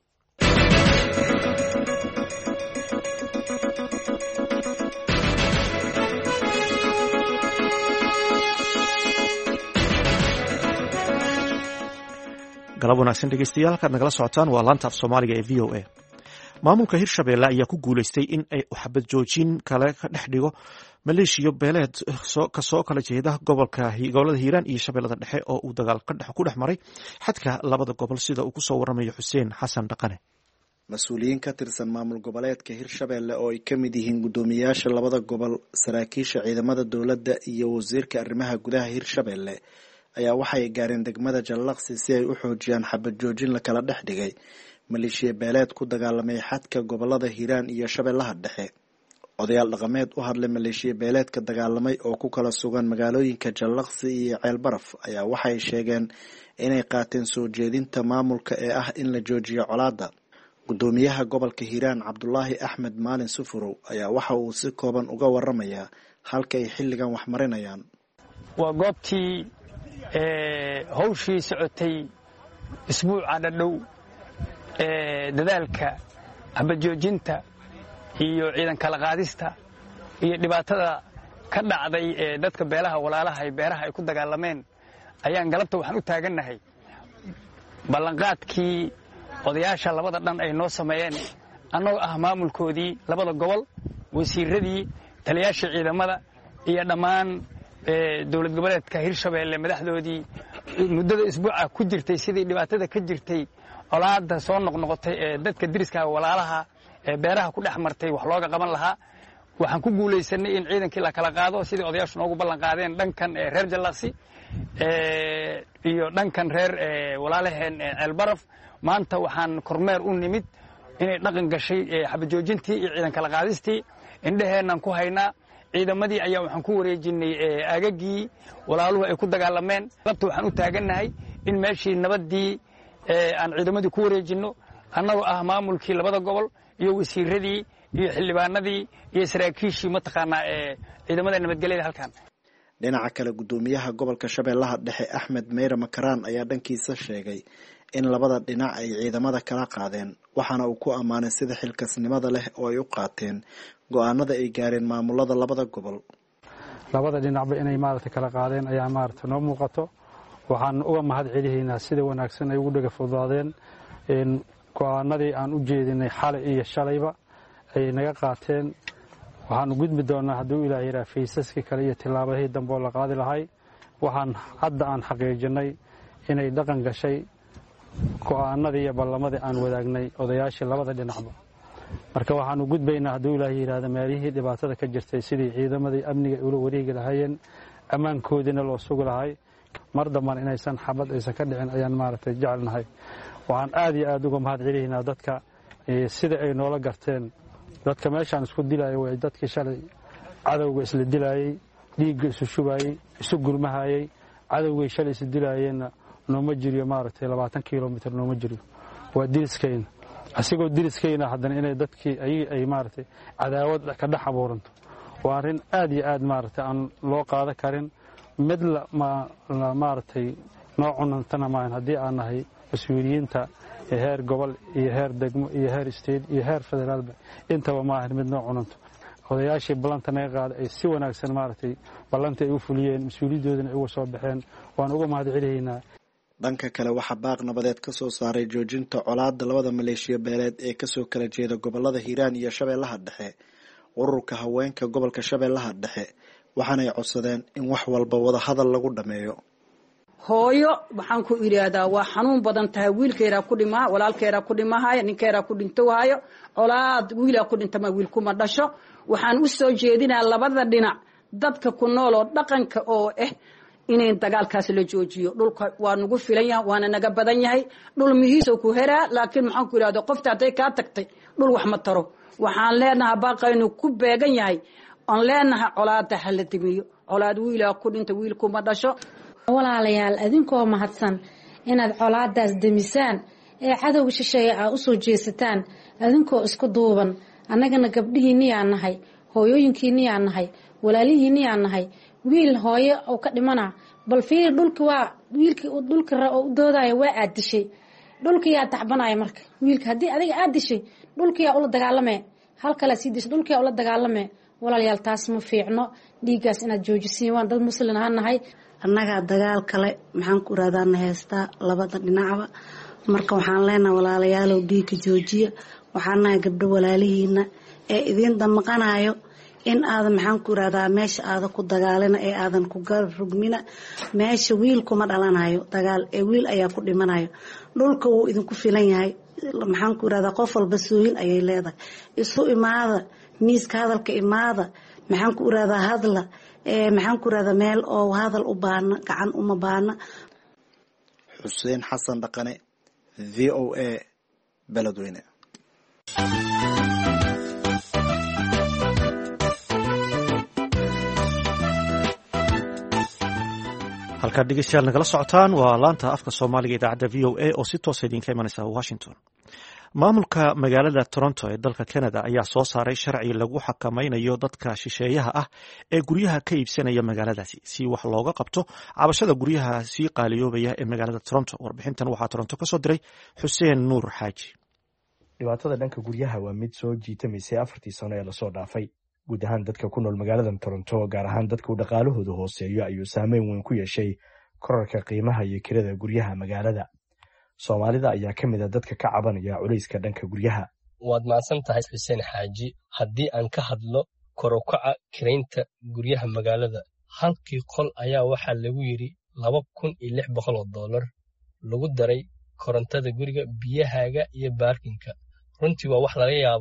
galab wanaagsan dhegeystayaal, halkaad nagala socotaan waa laanta af soomaaliga ee v o a. maamulka Hirshabelle ayaa ku guuleystay in ay xabad joojin kale ka dhex dhigo maleeshiyo beeleed kasoo kala jeeda gobolka gobolada Hiiraan iyo Shabeellada Dhexe oo uu dagaal ka dhex ku dhex maray xadka labada gobol, sida uu ku soo waramayo Xuseen Xasan Dhaqane. mas-uuliyiin ka tirsan maamul goboleedka Hirshabelle oo ay ka mid yihiin guddoomiyaasha labada gobol, saraakiisha ciidamada dowladda iyo wasiirka arrimaha gudaha Hirshabelle ayaa waxay gaareen degmada Jallaqsi si ay u xoojiyaan xabad joojin la kala dhex dhigay maleeshiya beeleed ku dagaalamay xadka gobolada Hiiraan iyo Shabeellaha Dhexe. odayaal dhaqameed u hadlay maleeshiya beeleedka dagaalamay oo ku kala sugan magaalooyinka Jallaqsi iyo Ceelbaraf ayaa waxay sheegeen inay qaateen soo jeedinta maamulka ee ah in la joojiyo colaadda. guddoomiyaha gobolka Hiiraan Cabdulaahi Axmed Maalin Sufurow ayaa waxa uu si kooban uga waramayaa halka ay xilligan wax marinayaan. waa goobtii ee hawshii socotay isbuuca dhadhow ee dadaalka habajoojinta iyo ciidan kala qaadista iyo dhibaatada ka dhacday ee dadka beelaha walaalaha ay beeraha ay ku dagaalameen ayaan galabta waxaan u taagannahay ballanqaadkii odayaasha labada dhan ay noo sameeyeen annagoo ah maamulkoodii labada gobol, wasiiradii, taliyaashii ciidamada iyo dhammaan dowlad goboleedka Hirshabelle madaxdoodii muddada isbuuca ku jirtay sidii dhibaatada ka jirtay colaadda soo noqnoqotay ee dadka deriska walaalaha ee beeraha ku dhex martay wax looga qaban lahaa. waxaan ku guulaysanay in ciidankii la kala qaado sidii odayaashu noogu ballan qaadeen dhankan reer Jallaqsi iyo dhankan reer walaalaheen Ceelbaraf maanta waxaan kormeer u nimid inay dhaqan gashay xabad joojintii iyo ciidan kala qaadistii indhaheenan ku haynaa ciidamadii ayaa waxaan ku wareejinay aagagii walaaluhu ay ku dagaalameen labta waxaan u taaganahay in meeshii nabadii aan ciidamadii ku wareejino annagoo ah maamulkii labada gobol iyo wasiiradii iyo xildhibaanadii iyo saraakiishii mataqaanaa ee ciidamada nabadgelyada halkan dhinaca kale gudoomiyaha gobolka Shabeellaha Dhexe Axmed Meyre Makaraan ayaa dhankiisa sheegay in labada dhinac ay ciidamada kala qaadeen waxaana uu ku amaanay sida xilkasnimada leh oo ay u qaateen go'aanada ay gaareen maamulada labada gobol labada dhinacba inay maaragtay kala qaadeen ayaa maaragtay noo muuqato waxaan uga mahad celinaynaa sida wanaagsan ay ugu dhaga fudaadeen in go'aanadii aan u jeedinay xalay iyo shalayba ay naga qaateen waxaan gudbi doonaa hadduu ilaahay yiraahdo faysaskii kale iyo tilaabadii dambe oo la qaadi lahay waxaan hadda aan xaqiijinay inay dhaqan gashay go'aanadii iyo ballamadii aan wadaagnay odayaashii labada dhinacba marka waxaan u gudbaynaa hadduu ilaahay yiraahdo meelihii dhibaatada ka jirtay sidii ciidamadii amniga ula wareegi lahaayeen ammaankoodina loo sugi lahay mar dambana inaysan xabad aysan ka dhicin ayaan maaragtay jecelnahay waxaan aad iyo aad uga mahad celinaynaa dadka sida ay noola garteen dadka meeshaan isku dilaayay way dadkii shalay cadawga isla dilaayay dhiigga isu shubayay isu gurmahayay cadawgay shalay isu dilaayeenna nooma jiriyo maaragtay labaatan kilomitir nooma jiriyo waa diriskayna asigoo diriskayna haddana inay dadkii ayay ay maaragtay cadaawad ka dhex abuuranto waa arrin aad iyo aad maaragtay aan loo qaadan karin mid la maaragtay noo cunantana maahan haddii aan nahay mas-uuliyiinta heer gobol iyo heer degmo iyo heer state iyo heer federaalba intaba maahan mid noo cunanto odayaashii ballanta naga qaaday ay si wanaagsan maaragtay ballanta ay u fuliyeen mas-uuliyadoodana ay uga soo baxeen waan uga mahad celinaynaa dhanka kale waxaa baaq nabadeed ka soo saaray joojinta colaadda labada maleeshiya beeleed ee kasoo kala jeeda gobolada Hiiraan iyo Shabeellaha Dhexe ururka haweenka gobolka Shabeellaha Dhexe waxaanay codsadeen in wax walba wada hadal lagu dhameeyo hooyo waxaan ku iraahdaa waa xanuun badan tahay wiilkeera ku dhimaa walaalkeera ku dhimahay ninkeera ku dhintoohayo colaad wiila ku dhintama wiil kuma dhasho waxaan u soo jeedinaa labada dhinac dadka ku nool oo dhaqanka oo ah inay dagaalkaas la joojiyo dhulka waa nagu filan yahay waana naga badan yahay dhul mihiiso ku heraa laakiin maxaan ku iraahdaa qofta haday ka tagtay dhul wax ma taro waxaan leenahay baaqaynu ku beegan yahay aan leenahay colaada hal dimiyo colaad wiila ku dhinta wiil kuma dhasho walaalayaal adinkoo mahadsan inaad colaadaas demisaan ee cadowga shisheeye ah u soo jeesataan adinkoo isku duuban annagana gabdhihiinii aan nahay hooyooyinkiinii aan nahay walaalihiinii aan nahay wiil hooyo oo ka dhimana bal fiir dhulki waa wiilkii dhulka oo u doodaya waa aad dishay dhulkii yaa tacbanaya marka wiilka haddii adiga aad dishay dhulkii yaa ula dagaalamee hal kale sii dishay dhulkii yaa ula dagaalamee walaalayaal taas ma fiicno dhiiggaas inaad joojisiin waan dad muslin ahaan nahay annagaa dagaal kale maxaan ku iraahdaana heystaa labada dhinacba marka waxaan leenahay walaalayaalow dhiigga joojiya waxaan nahay gabdho walaalihiina ee idiin damaqanayo in aadan maxaan ku iraahdaa meesha aadan ku dagaalina ee aadan ku garab rugmina meesha wiil kuma dhalanayo dagaal ee wiil ayaa ku dhimanayo dhulka wuu idinku filan yahay maxaan ku iraahdaa qof walba sooyin ayay leedahay isu imaada miiska hadalka imaada maxaan ku iraahdaa hadla ee maxaan ku iraahdaa meel oo hadal u baana gacan uma baana Xuseen Xasan Dhaqane V O A Beledweyne halka dhegeystayaal nagala socotaan waa laanta afka Soomaaliga idaacadda V O A oo si toos ah idinka imanaysa Washington maamulka magaalada Toronto ee dalka Canada ayaa soo saaray sharci lagu xakameynayo dadka shisheeyaha ah ee guryaha ka iibsanaya magaaladaasi si wax looga qabto cabashada guryaha si qaaliyoobaya ee magaalada Toronto warbixintan waxaa Toronto ka soo diray Xuseen Nuur Xaaji dhibaatada dhanka guryaha waa mid soo jiitamaysay afartii sano ee lasoo dhaafay guud ahaan dadka ku nool magaalada Toronto gaar ahaan dadka dhaqaalahooda hooseeyo ayuu saameyn weyn ku yeeshay kororka qiimaha iyo kirada guryaha magaalada Soomaalida ayaa ka mid ah dadka ka cabanaya culayska dhanka guryaha waad maasan tahay Xuseen Xaaji haddii aan ka hadlo kor u kaca kireynta guryaha magaalada halkii qol ayaa waxaa lagu yiri laba kun iyo lix boqol oo dollar lagu daray korontada guriga biyahaaga iyo baarkinka runtii waa wax laga yaabo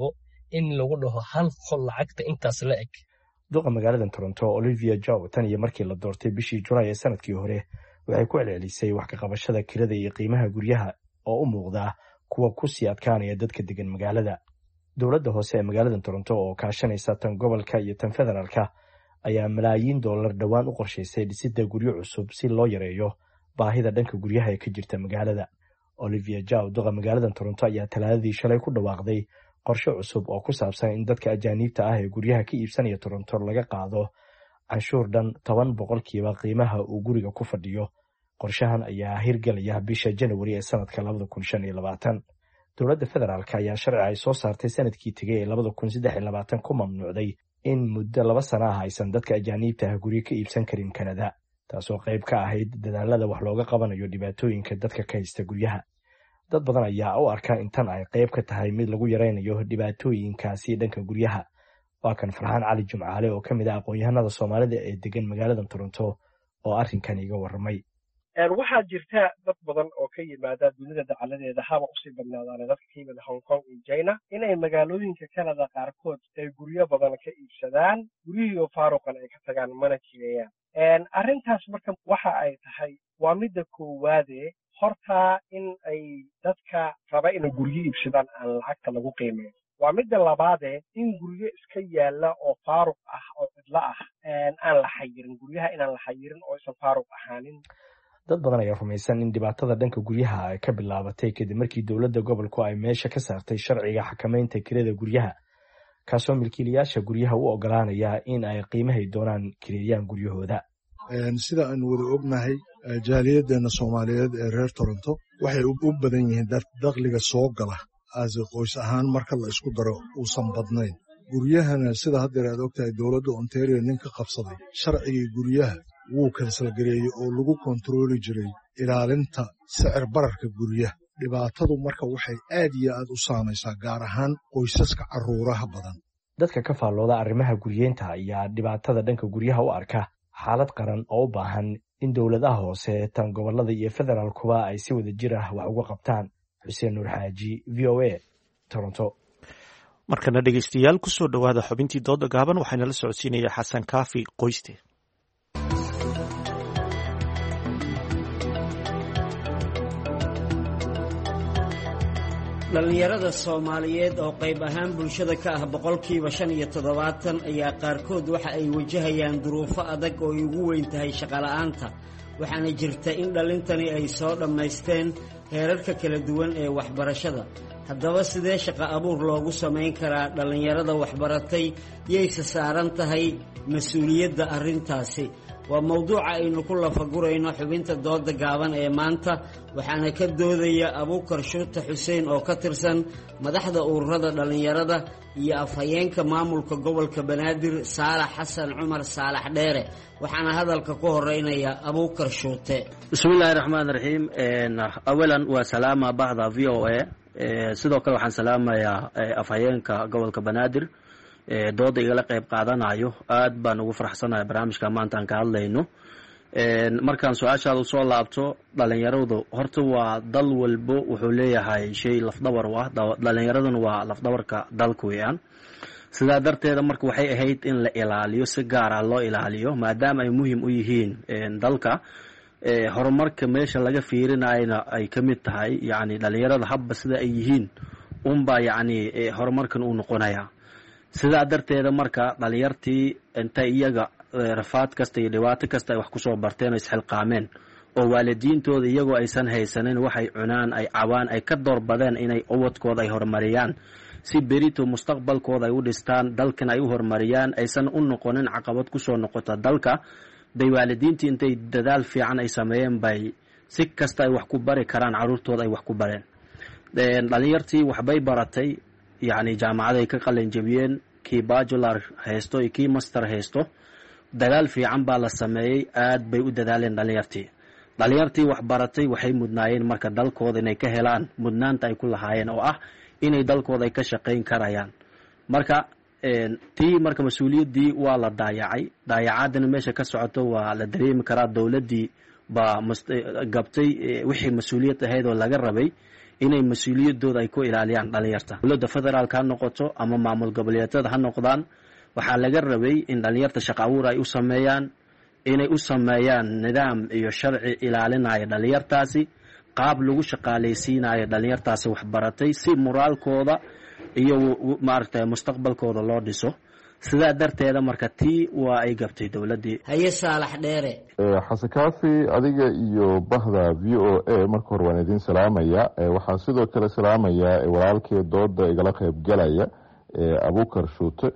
in lagu dhaho hal qol lacagta intaas la eg. duqa magaalada Toronto Olivia Jow tan iyo markii la doortay bishii Julaay ee sanadkii hore waxay ku celcelisay wax ka qabashada kirada iyo qiimaha guryaha oo u muuqda kuwa ku sii adkaanaya dadka degan magaalada. dowladda hoose ee magaalada Toronto oo kaashanaysa tan gobolka iyo tan federaalka ayaa malaayiin dollar dhawaan u qorshaysay dhisidda guryo cusub si loo yareeyo baahida dhanka guryaha ee ka jirta magaalada. Olivia Jow duqa magaalada Toronto ayaa talaadadii shalay ku dhawaaqday qorshe cusub oo ku saabsan in dadka ajaanibta ah ee guryaha ka iibsanaya Toronto laga qaado canshuur dhan toban boqolkiiba qiimaha uu guriga ku fadhiyo. qorshahan ayaa hirgalaya bisha January ee sanadka laba kun shan iyo labaatan. dowladda federaalka ayaa sharci ay soo saartay sanadkii tagay ee laba kun saddex iyo labaatan ku mamnuucday in muddo laba sano ah aysan dadka ajaanibta ah guryo ka iibsan karin Canada, taasoo qayb ka ahayd dadaalada wax looga qabanayo dhibaatooyinka dadka ka haysta guryaha. dad badan ayaa u arka in tan ay qayb ka tahay mid lagu yareynayo dhibaatooyinkaasi dhanka guryaha. waa kan Farxaan Cali Jumcaale oo ka mid ah aqoon-yahanada Soomaalida ee degan magaalada Toronto oo arrinkan iga warramay. waxaa jirta dad badan oo ka yimaada dunida dacaladeeda haba usii badnaadaan dadka ka yimid Hong Kong iyo China inay magaalooyinka Canada qaarkood ay guryo badan ka iibsadaan, guryihii oo faaruqan ay ka tagaan mana jireeyaan. arrintaas marka waxa ay tahay waa midda koowaade horta in ay dadka raba inay guryo iibsadaan aan lacagta lagu qiimeeyo. waa midda labaade in guryo iska yaala oo faaruq ah oo cidla ah aan la xayirin, guryaha inaan la xayirin oo isan faaruq ahaanin. dad badan ayaa rumaysan in dhibaatada dhanka guryaha ay ka bilaabatay kadib markii dowladda gobolku ay meesha ka saartay sharciga xakamaynta kirada guryaha, kaasoo milkiilayaasha guryaha u ogolaanaya in ay qiimahay doonaan kireeyaan guryahooda. sida aan wada ognahay jaaliyaddeena Soomaaliyeed ee reer Toronto waxay u badan yihiin dakhliga soo gala aase qoys ahaan marka la isku daro uusan badnayn. guryahana sida haddeer aad ogtahay dowladda Ontario ninka qabsaday sharcigii guryaha wuu kansalgareeyey oo lagu kontarooli jiray ilaalinta sicir bararka guryaha. dhibaatadu marka waxay aad iyo aad u saamaysaa gaar ahaan qoysaska carruuraha badan. dadka ka faallooda arrimaha guryeenta ayaa dhibaatada dhanka guryaha u arka xaalad qaran oo u baahan in dowladaha hoose tan gobolada iyo federaalkuba ay si wada jir ah wax uga qabtaan. Xuseen Nuur Xaaji, V O A, Toronto. markana dhegeystayaal ku soo dhowaada xubintii dooda gaaban waxaana la socodsiinaya Xasan Kaafi Qoyste. dhallinyarada Soomaaliyeed oo qayb ahaan bulshada ka ah boqolkiiba shan iyo toddobaatan ayaa qaarkood waxa ay wajahayaan duruufo adag oo ay ugu weyn tahay shaqo la'aanta, waxaana jirta in dhalintani ay soo dhammaysteen heerarka kala duwan ee waxbarashada. haddaba sidee shaqo abuur loogu samayn karaa dhallinyarada waxbaratay yayse saaran tahay mas-uuliyadda arrintaasi? waa mawduuca aynu ku lafagurayno xubinta dooda gaaban ee maanta, waxaana ka doodaya Abuukar Shuute Xuseen oo ka tirsan madaxda ururada dhallinyarada iyo afhayeenka maamulka gobolka Banaadir Saalax Xasan Cumar Saalax Dheere. waxaana hadalka ku horeynaya Abuukar Shuute. bismillaahi raxmaani raxiim. awalan waa salaama bahda V O A, sidoo kale waxaan salaamayaa afhayeenka gobolka Banaadir dooda igala qayb qaadanayo. aad baan ugu faraxsanahay barnaamijka maanta aan ka hadlayno. markaan su-aashaada usoo laabto, dhalinyaradu horta waa dal walbo wuxuu leeyahay shay lafdhabar u ah, dhalinyaraduna waa lafdhabarka dalka weeyaan. sidaa darteeda marka waxay ahayd in la ilaaliyo, si gaar ah loo ilaaliyo, maadaama ay muhiim u yihiin dalka. horumarka meesha laga fiirinayna ay ka mid tahay yacni dhalinyarada habba sida ay yihiin unbaa yacni horumarkan uu noqonaya. sidaa darteeda marka dhalinyartii intay iyaga rafaad kasta iyo dhibaato kasta ay wax ku soo barteen oo isxilqaameen oo waalidiintooda iyagoo aysan haysanin waxay cunaan ay cabaan ay ka doorbadeen inay ubadkooda ay horumariyaan si berito mustaqbalkooda ay u dhistaan, dalkan ay u horumariyaan, aysan u noqonin caqabad ku soo noqota dalka. day waalidiintii intay dadaal fiican ay sameeyeen bay si kasta ay wax ku bari karaan carruurtooda ay wax ku bareen. dhalinyartii waxbay baratay, yacni jaamacaday ka qalin jabiyeen, kii bachelor haysto iyo kii master haysto. dadaal fiican baa la sameeyey, aad bay u dadaaleen dhalinyartii. dhalinyartii wax baratay waxay mudnaayeen marka dalkooda inay ka helaan mudnaanta ay ku lahaayeen oo ah inay dalkooda ay ka shaqayn karayaan. marka tii marka mas-uuliyaddii waa la daayacay. daayacaadana meesha ka socoto waa la dareemi karaa. dowladdii baa gabtay wixii mas-uuliyad ahayd oo laga rabay inay mas-uuliyadooda ay ku ilaaliyaan dhalinyarta. dowladda federaalka ha noqoto ama maamul goboleedyada ha noqdaan, waxaa laga rabay in dhalinyarta shaqo abuur ay u sameeyaan, inay u sameeyaan nidaam iyo sharci ilaalinaya dhalinyartaasi, qaab lagu shaqaalaysiinayo dhalinyartaasi waxbaratay si moraalkooda iyo maaragtay mustaqbalkooda loo dhiso. sidaa darteeda marka tii waa ay gabtay dowladdii. haye saalax dheere. xasan kaafi, adiga iyo bahda v o a marka hore waan idin salaamaya. waxaan sidoo kale salaamayaa walaalkee dooda igala qaybgalaya abuukar shuute.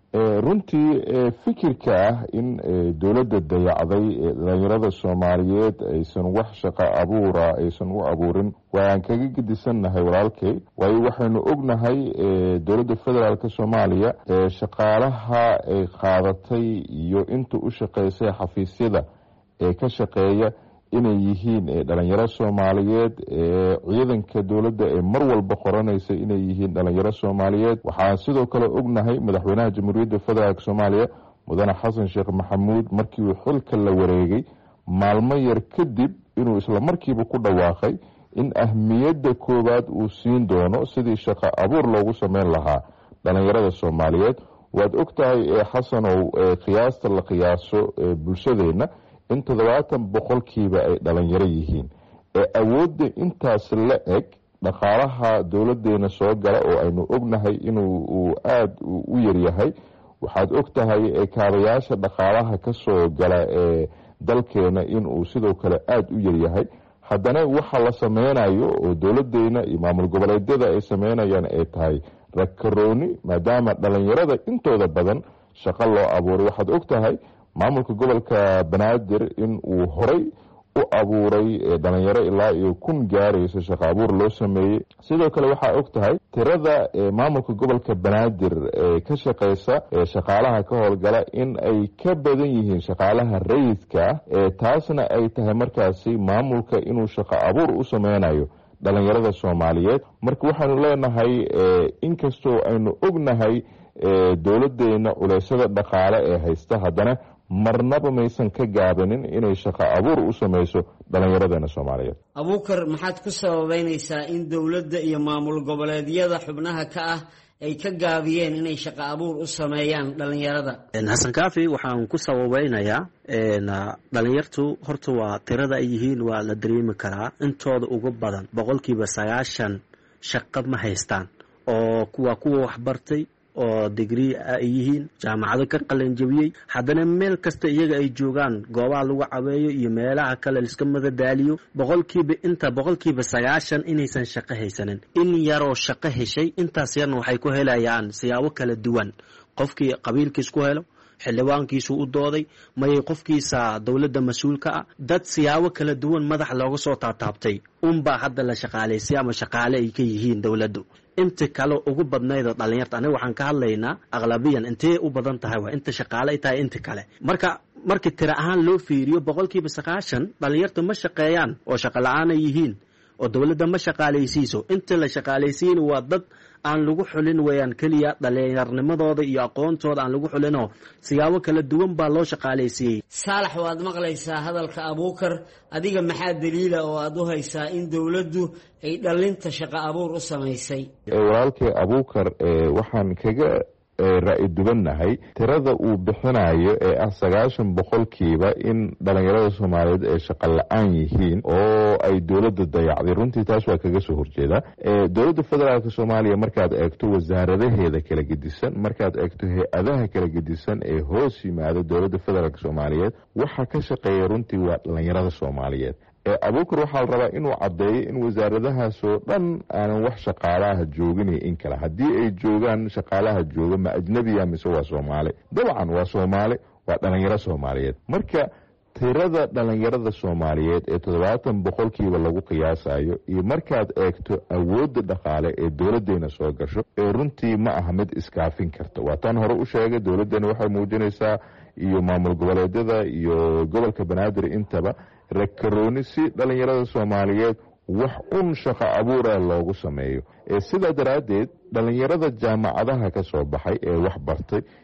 runtii fikirka ah in dowladda dayacday dhalinyarada soomaaliyeed aysan wax shaqo abuura aysan u abuurin waan kaga gedisannahay walaalkay, waayo waxaynu ognahay dowladda federaalk soomaaliya shaqaalaha ay qaadatay iyo inta u shaqeysay xafiisyada ee ka shaqeeya inay yihiin dhalinyaro soomaaliyeed. ciidanka dowladda ee mar walba qoranaysa inay yihiin dhalinyaro soomaaliyeed. waxaan sidoo kale ognahay madaxweynaha jamhuuriyadda federaalk soomaaliya mudane xasan sheekh maxamuud markii uu xilka la wareegay maalmo yar kadib inuu isla markiiba ku dhawaaqay in ahmiyadda koowaad uu siin doono sidii shaqo abuur loogu sameyn lahaa dhalinyarada soomaaliyeed. waad og tahay xasanow qiyaasta la qiyaaso bulshadeenna in toddobaatan boqolkiiba ay dhalinyaro yihiin. ee awoodda intaas la eg dhaqaalaha dowladeena soo gala oo aynu ognahay inuu aada u yaryahay. waxaad og tahay kaabayaasha dhaqaalaha kasoo gala ee dalkeena inuu sidoo kale aada u yaryahay. haddana waxa la sameynayo oo dowladeena iyo maamul goboleedyada ay sameynayaan ay tahay rakarooni, maadaama dhalinyarada intooda badan shaqo loo abuuray. waxaad og tahay maamulka gobolka banaadir in uu horay u abuuray dhalinyaro ilaa iyo kun gaaraysa shaqo abuur loo sameeyey. sidoo kale waxaa og tahay tirada maamulka gobolka banaadir ee ka shaqeysa shaqaalaha ka howlgala in ay ka badan yihiin shaqaalaha rayidka ah. taasna ay tahay markaasi maamulka inuu shaqo abuur u sameynayo dhalinyarada soomaaliyeed. marka waxaanu leenahay inkastoo aynu ognahay dowladeena culeysada dhaqaale ee haysta, haddana marnaba maysan ka gaabanin inay shaqo abuur u sameyso dhallinyaradeenna soomaaliyeed. abuukar, maxaad ku sababeynaysaa in dowladda iyo maamul goboleedyada xubnaha ka ah ay ka gaabiyeen inay shaqo abuur u sameeyaan dhalinyarada? xasan kaafi, waxaan ku sababeynayaa dhalinyartu horta waa tirada ay yihiin waa la dareemi karaa. intooda ugu badan boqolkiiba sagaashan shaqo ma haystaan, oo kuwa kuwa waxbartay oo digrii ay yihiin, jaamacado ka qalanjabiyey, haddana meel kasta iyaga ay joogaan goobaha lagu cabeeyo iyo meelaha kale liska madadaaliyo. boqolkiiba inta boqolkiiba sagaashan inaysan shaqo haysanin. in yaroo shaqo heshay, intaas yarna waxay ku helayaan siyaabo kala duwan. qofkii qabiilkiis ku helo, xildhibaankiisu u dooday, mayay qofkiisa dowladda mas-uulka ah, dad siyaabo kala duwan madax looga soo taataabtay unbaa hadda la shaqaalaysay ama shaqaale ay ka yihiin dowladdu. inta kale ugu badnaydoo dhalinyarta, aniga waxaan ka hadlaynaa aqlabiyan intee u badan tahay, waa inta shaqaale ay tahay inta kale. marka markii tiro ahaan loo fiiriyo boqolkiiba sagaashan dhalinyarta ma shaqeeyaan oo shaqo la-aan ay yihiin, oo dowladda ma shaqaalaysiiso. inta la shaqaalaysiin waa dad aan lagu xulin weeyaan keliya dhalinyarnimadooda iyo aqoontooda aan lagu xulinoo siyaabo kala duwan baa loo shaqaalaysiiyey. saalax, waad maqlaysaa hadalka abuukar. adiga maxaa daliila oo aad u haysaa in dowladdu ay dhalinta shaqo abuur u samaysay? walaalkay abuukar, waxaan kaga ra-i dubannahay tirada uu bixinayo ee ah sagaashan boqolkiiba in dhalinyarada soomaaliyeed ay shaqo la-aan yihiin oo ay dowladda dayacday. runtii taas waa kaga soo horjeedaa. dowladda federaalk soomaaliya markaad eegto wasaaradaheeda kala gedisan, markaad eegto hay-adaha kala gedisan ee hoos yimaada dowladda federaalk soomaaliyeed, waxa ka shaqeeya runtii waa dhalinyarada soomaaliyeed. abuukar waxaa la rabaa inuu caddeeyo in wasaaradahaasoo dhan aanan wax shaqaalaha joogin iyo in kale. haddii ay joogaan shaqaalaha jooga ma ajnabiya mise waa soomaali? dabcan waa soomaali, waa dhalinyaro soomaaliyeed. marka tirada dhalinyarada soomaaliyeed ee toddobaatan boqolkiiba lagu qiyaasayo iyo markaad eegto awoodda dhaqaale ee dowladeena soo gasho, ee runtii ma aha mid iskaafin karta. waa taan hore u sheegay, dowladeena waxay muujinaysaa iyo maamul goboleedyada iyo gobolka banaadir intaba rakarooni si dhalinyarada soomaaliyeed wax un shaqo abuura loogu sameeyo. sidaa daraaddeed dhalinyarada jaamacadaha ka soo baxay ee wax bartay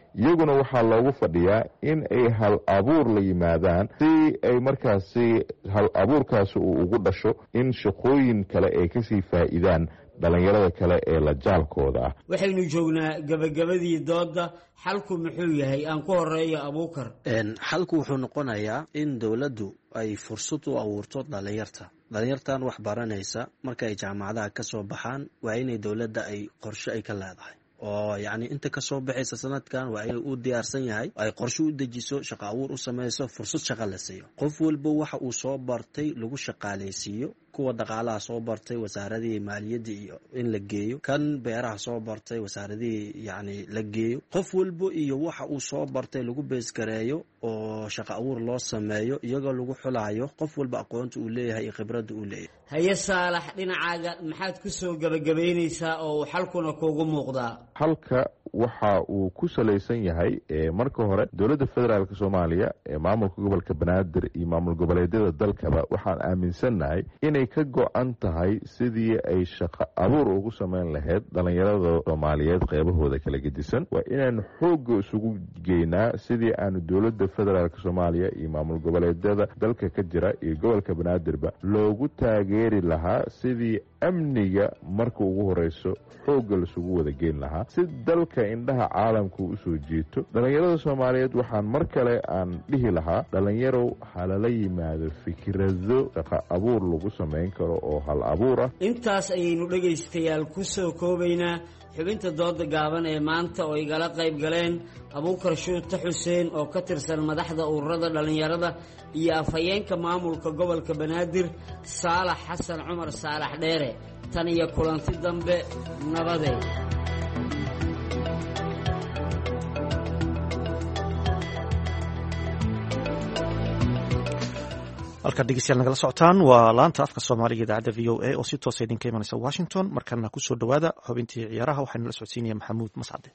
iyaguna waxaa loogu fadhiyaa in ay hal abuur la yimaadaan si ay markaasi hal abuurkaasi uu ugu dhasho in shaqooyin kale ay kasii faa'iidaan dhalinyarada kale ee la jaalkooda ah. waxaynu joognaa gabagabadii dooda, xalku muxuu yahay? aan ku horeeyo Abuukar. xalku wuxuu noqonayaa in dowladdu ay fursad u abuurto dhalinyarta dhalinyartan wax baranaysa marka ay jaamacadaha ka soo baxaan waa inay dowladda ay qorshe ay ka leedahay oo yacni inta ka soo baxaysa sanadkan waa inay u diyaarsan yahay ay qorshe u dejiso, shaqo abuur u samayso, fursad shaqo la siiyo. qof walba waxa uu soo bartay lagu shaqaalaysiiyo. kuwa dhaqaalaha soo bartay wasaaradii maaliyadda iyo in la geeyo, kan beeraha soo bartay wasaaradii yacni la geeyo. qof walba iyo waxa uu soo bartay lagu beesgareeyo oo shaqo abuur loo sameeyo iyagoo lagu xulayo qof walba aqoonta uu leeyahay iyo khibradda uu leeyahay. haye Saalax, dhinacaaga maxaad ku soo gabagabaynaysaa oo xalkuna kuugu muuqdaa? halka waxa uu ku salaysan yahay marka hore dowladda federaalk Soomaaliya ee maamulka gobolka Banaadir iyo maamul goboleedyada dalkaba waxaan aaminsannahay inay ka go'an tahay sidii ay shaqo abuur ugu samayn lahayd dhalinyarada Soomaaliyeed qaybahooda kala gedisan. waa inaan xoog isugu geynaa sidii aanu dowladda federaalk Soomaaliya iyo maamul goboleedyada dalka ka jira iyo gobolka Banaadirba loogu taageeri lahaa sidii amniga marka ugu horeyso xoogga lasugu wada geyn lahaa si dalka indhaha caalamku usoo jiito. dhalinyarada Soomaaliyeed waxaan mar kale aan dhihi lahaa dhalinyarow halala yimaado fikrado shaqo abuur lagu samayn karo oo hal abuur ah. intaas ayaynu dhegaystayaal ku soo koobaynaa xubinta dooda gaaban ee maanta oo igala qayb galeen Abuukar Shuute Xuseen oo ka tirsan madaxda ururada dhalinyarada iyo afhayeenka maamulka gobolka Banaadir Saalax Xasan Cumar Saalax Dheere. tan iyo kulanti dambe, nabadeed. halka dhegeystayaal nagala socotaan waa laanta afka Soomaaliga idaacadda V O A oo si toos ah idinka imanaysa Washington. markana ku soo dhawaada xubintii ciyaaraha waxaana la socodsiinaya Maxamuud Mascade.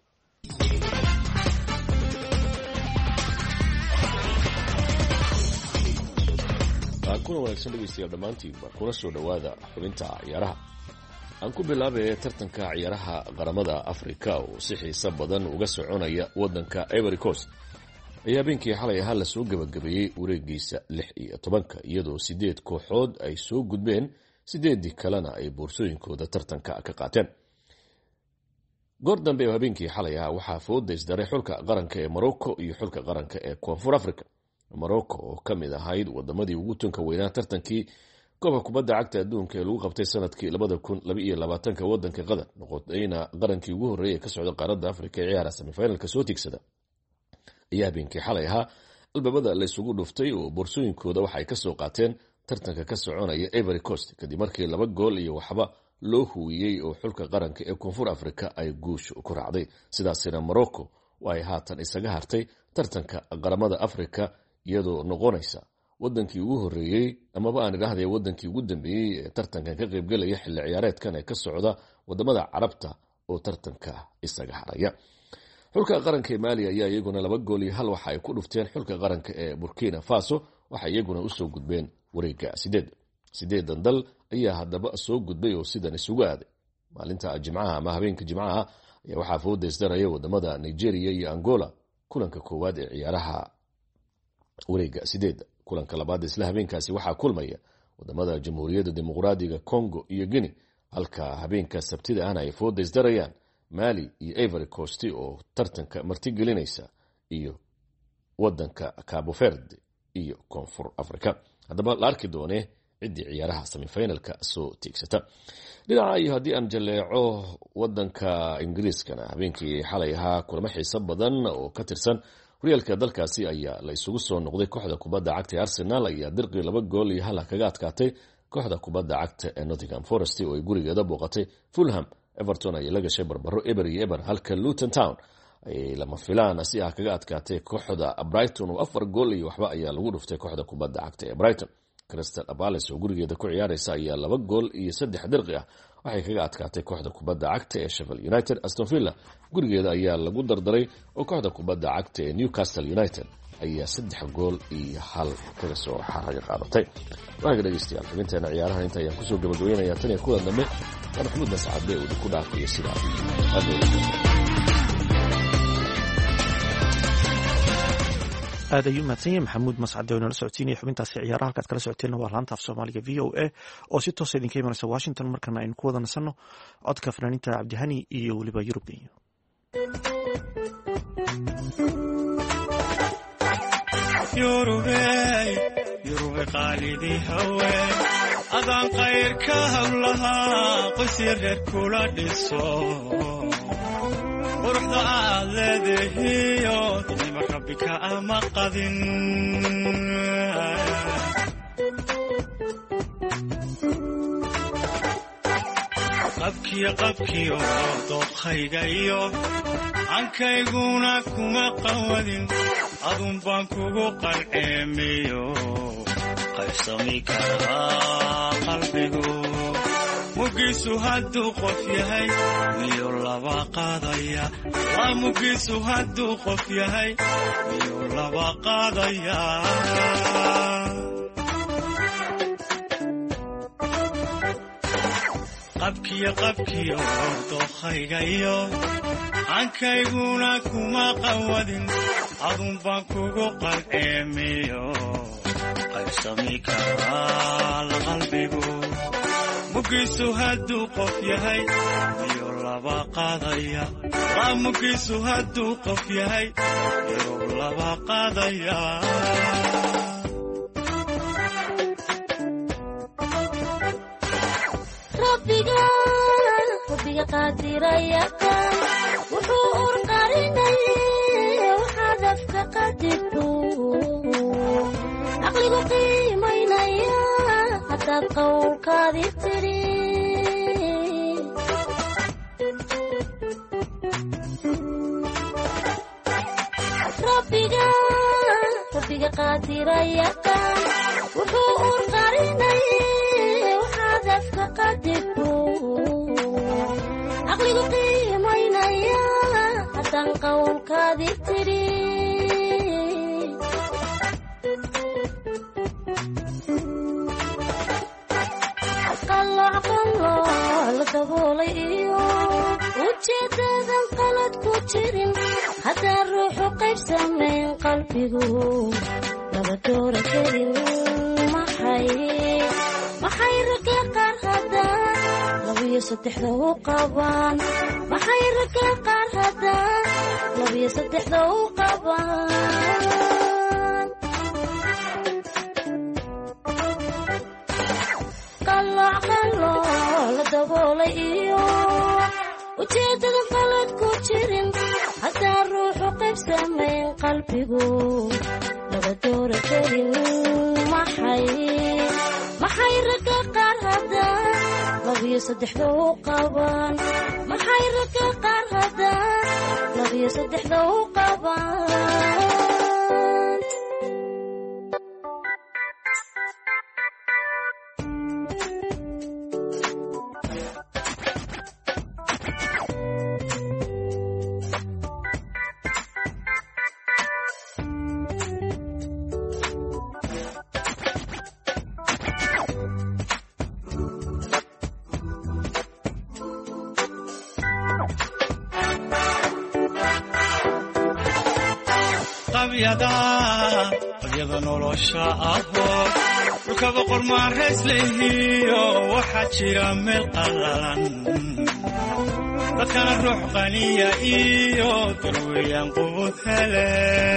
kuna wanaagsan dhegeystayaal dhammaantiinba kuna soo dhawaada xubinta ciyaaraha. aan ku bilaabaya tartanka ciyaaraha qaramada Afrika oo si xiiso badan uga soconaya wadanka Ivory Coast ayaa habeenkii xalay ahaa lasoo gabagabeeyey wareegiisa lix iyo tobanka iyadoo sideed kooxood ay soo gudbeen, sideedii kalena ay boorsooyinkooda tartanka ka qaateen. goor dambe oo habeenkii xalay ahaa waxaa fooda isdaray xulka qaranka ee Morocco iyo xulka qaranka ee Koonfur Afrika. Morocco oo ka mid ahayd wadamadii ugu tunka weynaa tartankii koobka kubadda cagta adduunka ee lagu qabtay sanadkii labada kun laba iyo labaatanka wadanka Qatar, noqotayna qarankii ugu horreeyay ee ka socda qaaradda Afrika ee ciyaaraha semifinalka soo tigsada, ayaa habeenkii xalay ahaa albaabada la isugu dhuftay oo boorsooyinkooda waxay ka soo qaateen tartanka ka soconaya Ivory Coast kadib markii laba gool iyo waxba loo huwiyey oo xulka qaranka ee Koonfur Afrika ay guush ku raacday. sidaasina Morocco way haatan isaga hartay tartanka qaramada Afrika iyadoo noqonaysa wadankii ugu horreeyay amaba aan idhaahday wadankii ugu dambeeyay ee tartankan ka qaybgalaya xilli ciyaareedkan ee ka socda wadamada Carabta oo tartanka isaga haraya. xulka qaranka ee Mali ayaa iyaguna laba gool iyo hal waxa ay ku dhufteen xulka qaranka ee Burkina Faso, waxa iyaguna u soo gudbeen wareegga sideed. sideedan dal ayaa haddaba soo gudbay oo sidan isugu aaday. maalinta Jimcaha ama habeenka Jimcaha ayaa waxaa fooda isdaraya wadamada Nigeria iyo Angola kulanka koowaad ee ciyaaraha wareegga sideed. kulanka labaad isla habeenkaasi waxaa kulmaya wadamada Jamhuuriyadda Dimuqraadiga Congo iyo Guinea, halka habeenka Sabtida ahna ay fooda isdarayaan Mali iyo Ivory Coast oo tartanka martigelinaysa iyo wadanka Cabo Verde iyo Koonfur Afrika. haddaba la arki doonee ciddii ciyaaraha semifinalka soo tiigsata. dhinaca iyo haddii aan jaleeco wadanka Ingiriiskana habeenkii xalay ahaa kulamo xiiso badan oo ka tirsan horyaalka dalkaasi ayaa la isugu soo noqday. kooxda kubadda cagta ee Arsenal ayaa dirqi laba gool iyo hal kaga adkaatay kooxda kubadda cagta ee Nottingham Forest oo ay gurigeeda booqatay Fulham. Everton ayaa la gashay barbaro eber iyo eber, halka Luton Town ay lama filaan si ah kaga adkaatay kooxda Brighton oo afar gool iyo waxba ayaa lagu dhuftay kooxda kubadda cagta ee Brighton. Crystal Palace oo gurigeeda ku ciyaaraysa ayaa laba gool iyo saddex dirqi ah waxay kaga adkaatay kooxda kubadda cagta ee Sheffield United. Aston Villa gurigeeda ayaa lagu dardaray oo kooxda kubadda cagta ee Newcastle United ayaa saddex gool iyo hal kaga soo xaraga qaadatay. waxaa dhegeystayaal xubinteena ciyaaraha inta ayaan kusoo gabagabeynayaa tan iyo kuwa dambe. waa Maxamuud Mascade oo ku dhaafaya sidaa aad ayuu mahadsan yahay maxamuud mascade oo inala socodsiinaya xubintaasi ciyaaraha halkaad kala socoteena waa laanta af soomaaliga v o a oo si toosa idinka imanaysa washington markana aynu ku wada nasanno codka fanaaniinta cabdihani iyo weliba yurubgeyo yurube qaalidii haween adaan qayrka hawlahaa qoysya reer kula dhiso quruxda aad leedahiyo nima rabbi ka ama qadin qabkiyo qabkiyo dooqhayga iyo ankayguna kuma qawadin adun baan kugu qalceemiyo qaybsami karaa qalbigu mugiisu hadduu qof yahay miyo laba qaadaya waa mugiisu hadduu qof yahay miyo laba qaadaya qabkiyo qabkiyo dookhayga iyo ankayguna kuma qawadin adun baan kugu qalceemiyo qaybsami karaa la qalbigu mugiisu hadduu qof yahay miyo laba qaadaya waa mugiisu hadduu qof yahay miyo laba qaadaya rabbiga rabbiga qaadiraya wuxuu urqarinay waxaad afka qadirto caqligu qiimaynaya haddaad qowlkaadi tiri rabbiga rabbiga qaadiraya wuxuu urqarinay waxaad afka qadirto caqligu qiimaynaya haddaan qowlkaadi tiri qalooc qalooc la daboolay iyo ujeedadan qalad ku jirin haddaan ruuxu qaybsamayn qalbigu laba doora karin maxay maxay ragga qaar haddaan labiyo saddexda u qabaan maxay ragga qaar haddaan labiyo saddexda u qabaan qalooc qalooc la daboolay iyo ujeedadan qalad ku jirin haddaan ruuxu qaybsamayn qalbigu laba doora karin maxay maxay ragga qaar haddaan labiyo saddexda u qabaan maxay ragga qaar haddaan labiyo saddexda u qabaan qabyada nolosha ahoo dhulka boqor maareys lehiyo waxaa jira meel qallalan dadkana ruux qaniya iyo darweeyaan qubud hele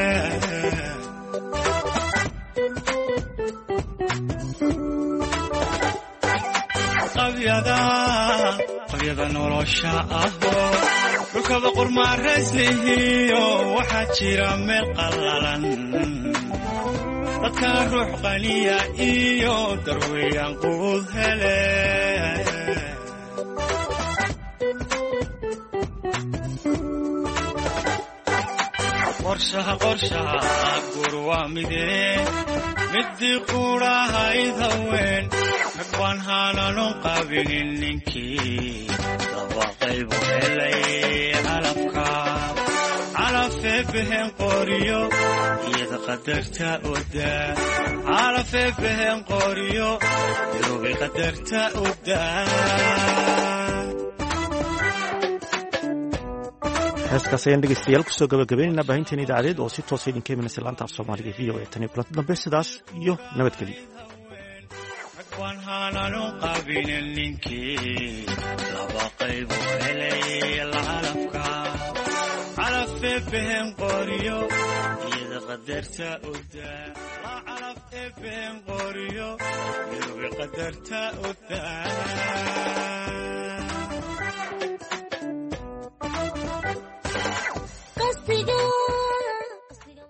qabyada nolosha ahoo dhulka boqor maareys lehiyo waxaa jira meel qallalan dadkana ruux qaniya iyo darweeyaan qubud hele qorshaha qorshaha gur waa midee midii quudhahayd haween rag baan haananon qabinin ninkii laba qaybu helay calafka calafee behen qoriyo iyada qadarta odaa calafee behen qoriyo yurubay qadarta odaa heeskaas ayaan dhegeystayaal kusoo gabagabaynaynaa baahinteen idaacadeed oo si toosa idinka imanaysa laanta af soomaaliga v o e tan iyo kulanti dambe sidaas iyo nabadgelyo waan haananu qabinin ninkii laba qaybu helay lacalafka calaf ebehen qoriyo iyada qadarta udaa la calaf ebehen qoriyo iyada qadarta udaa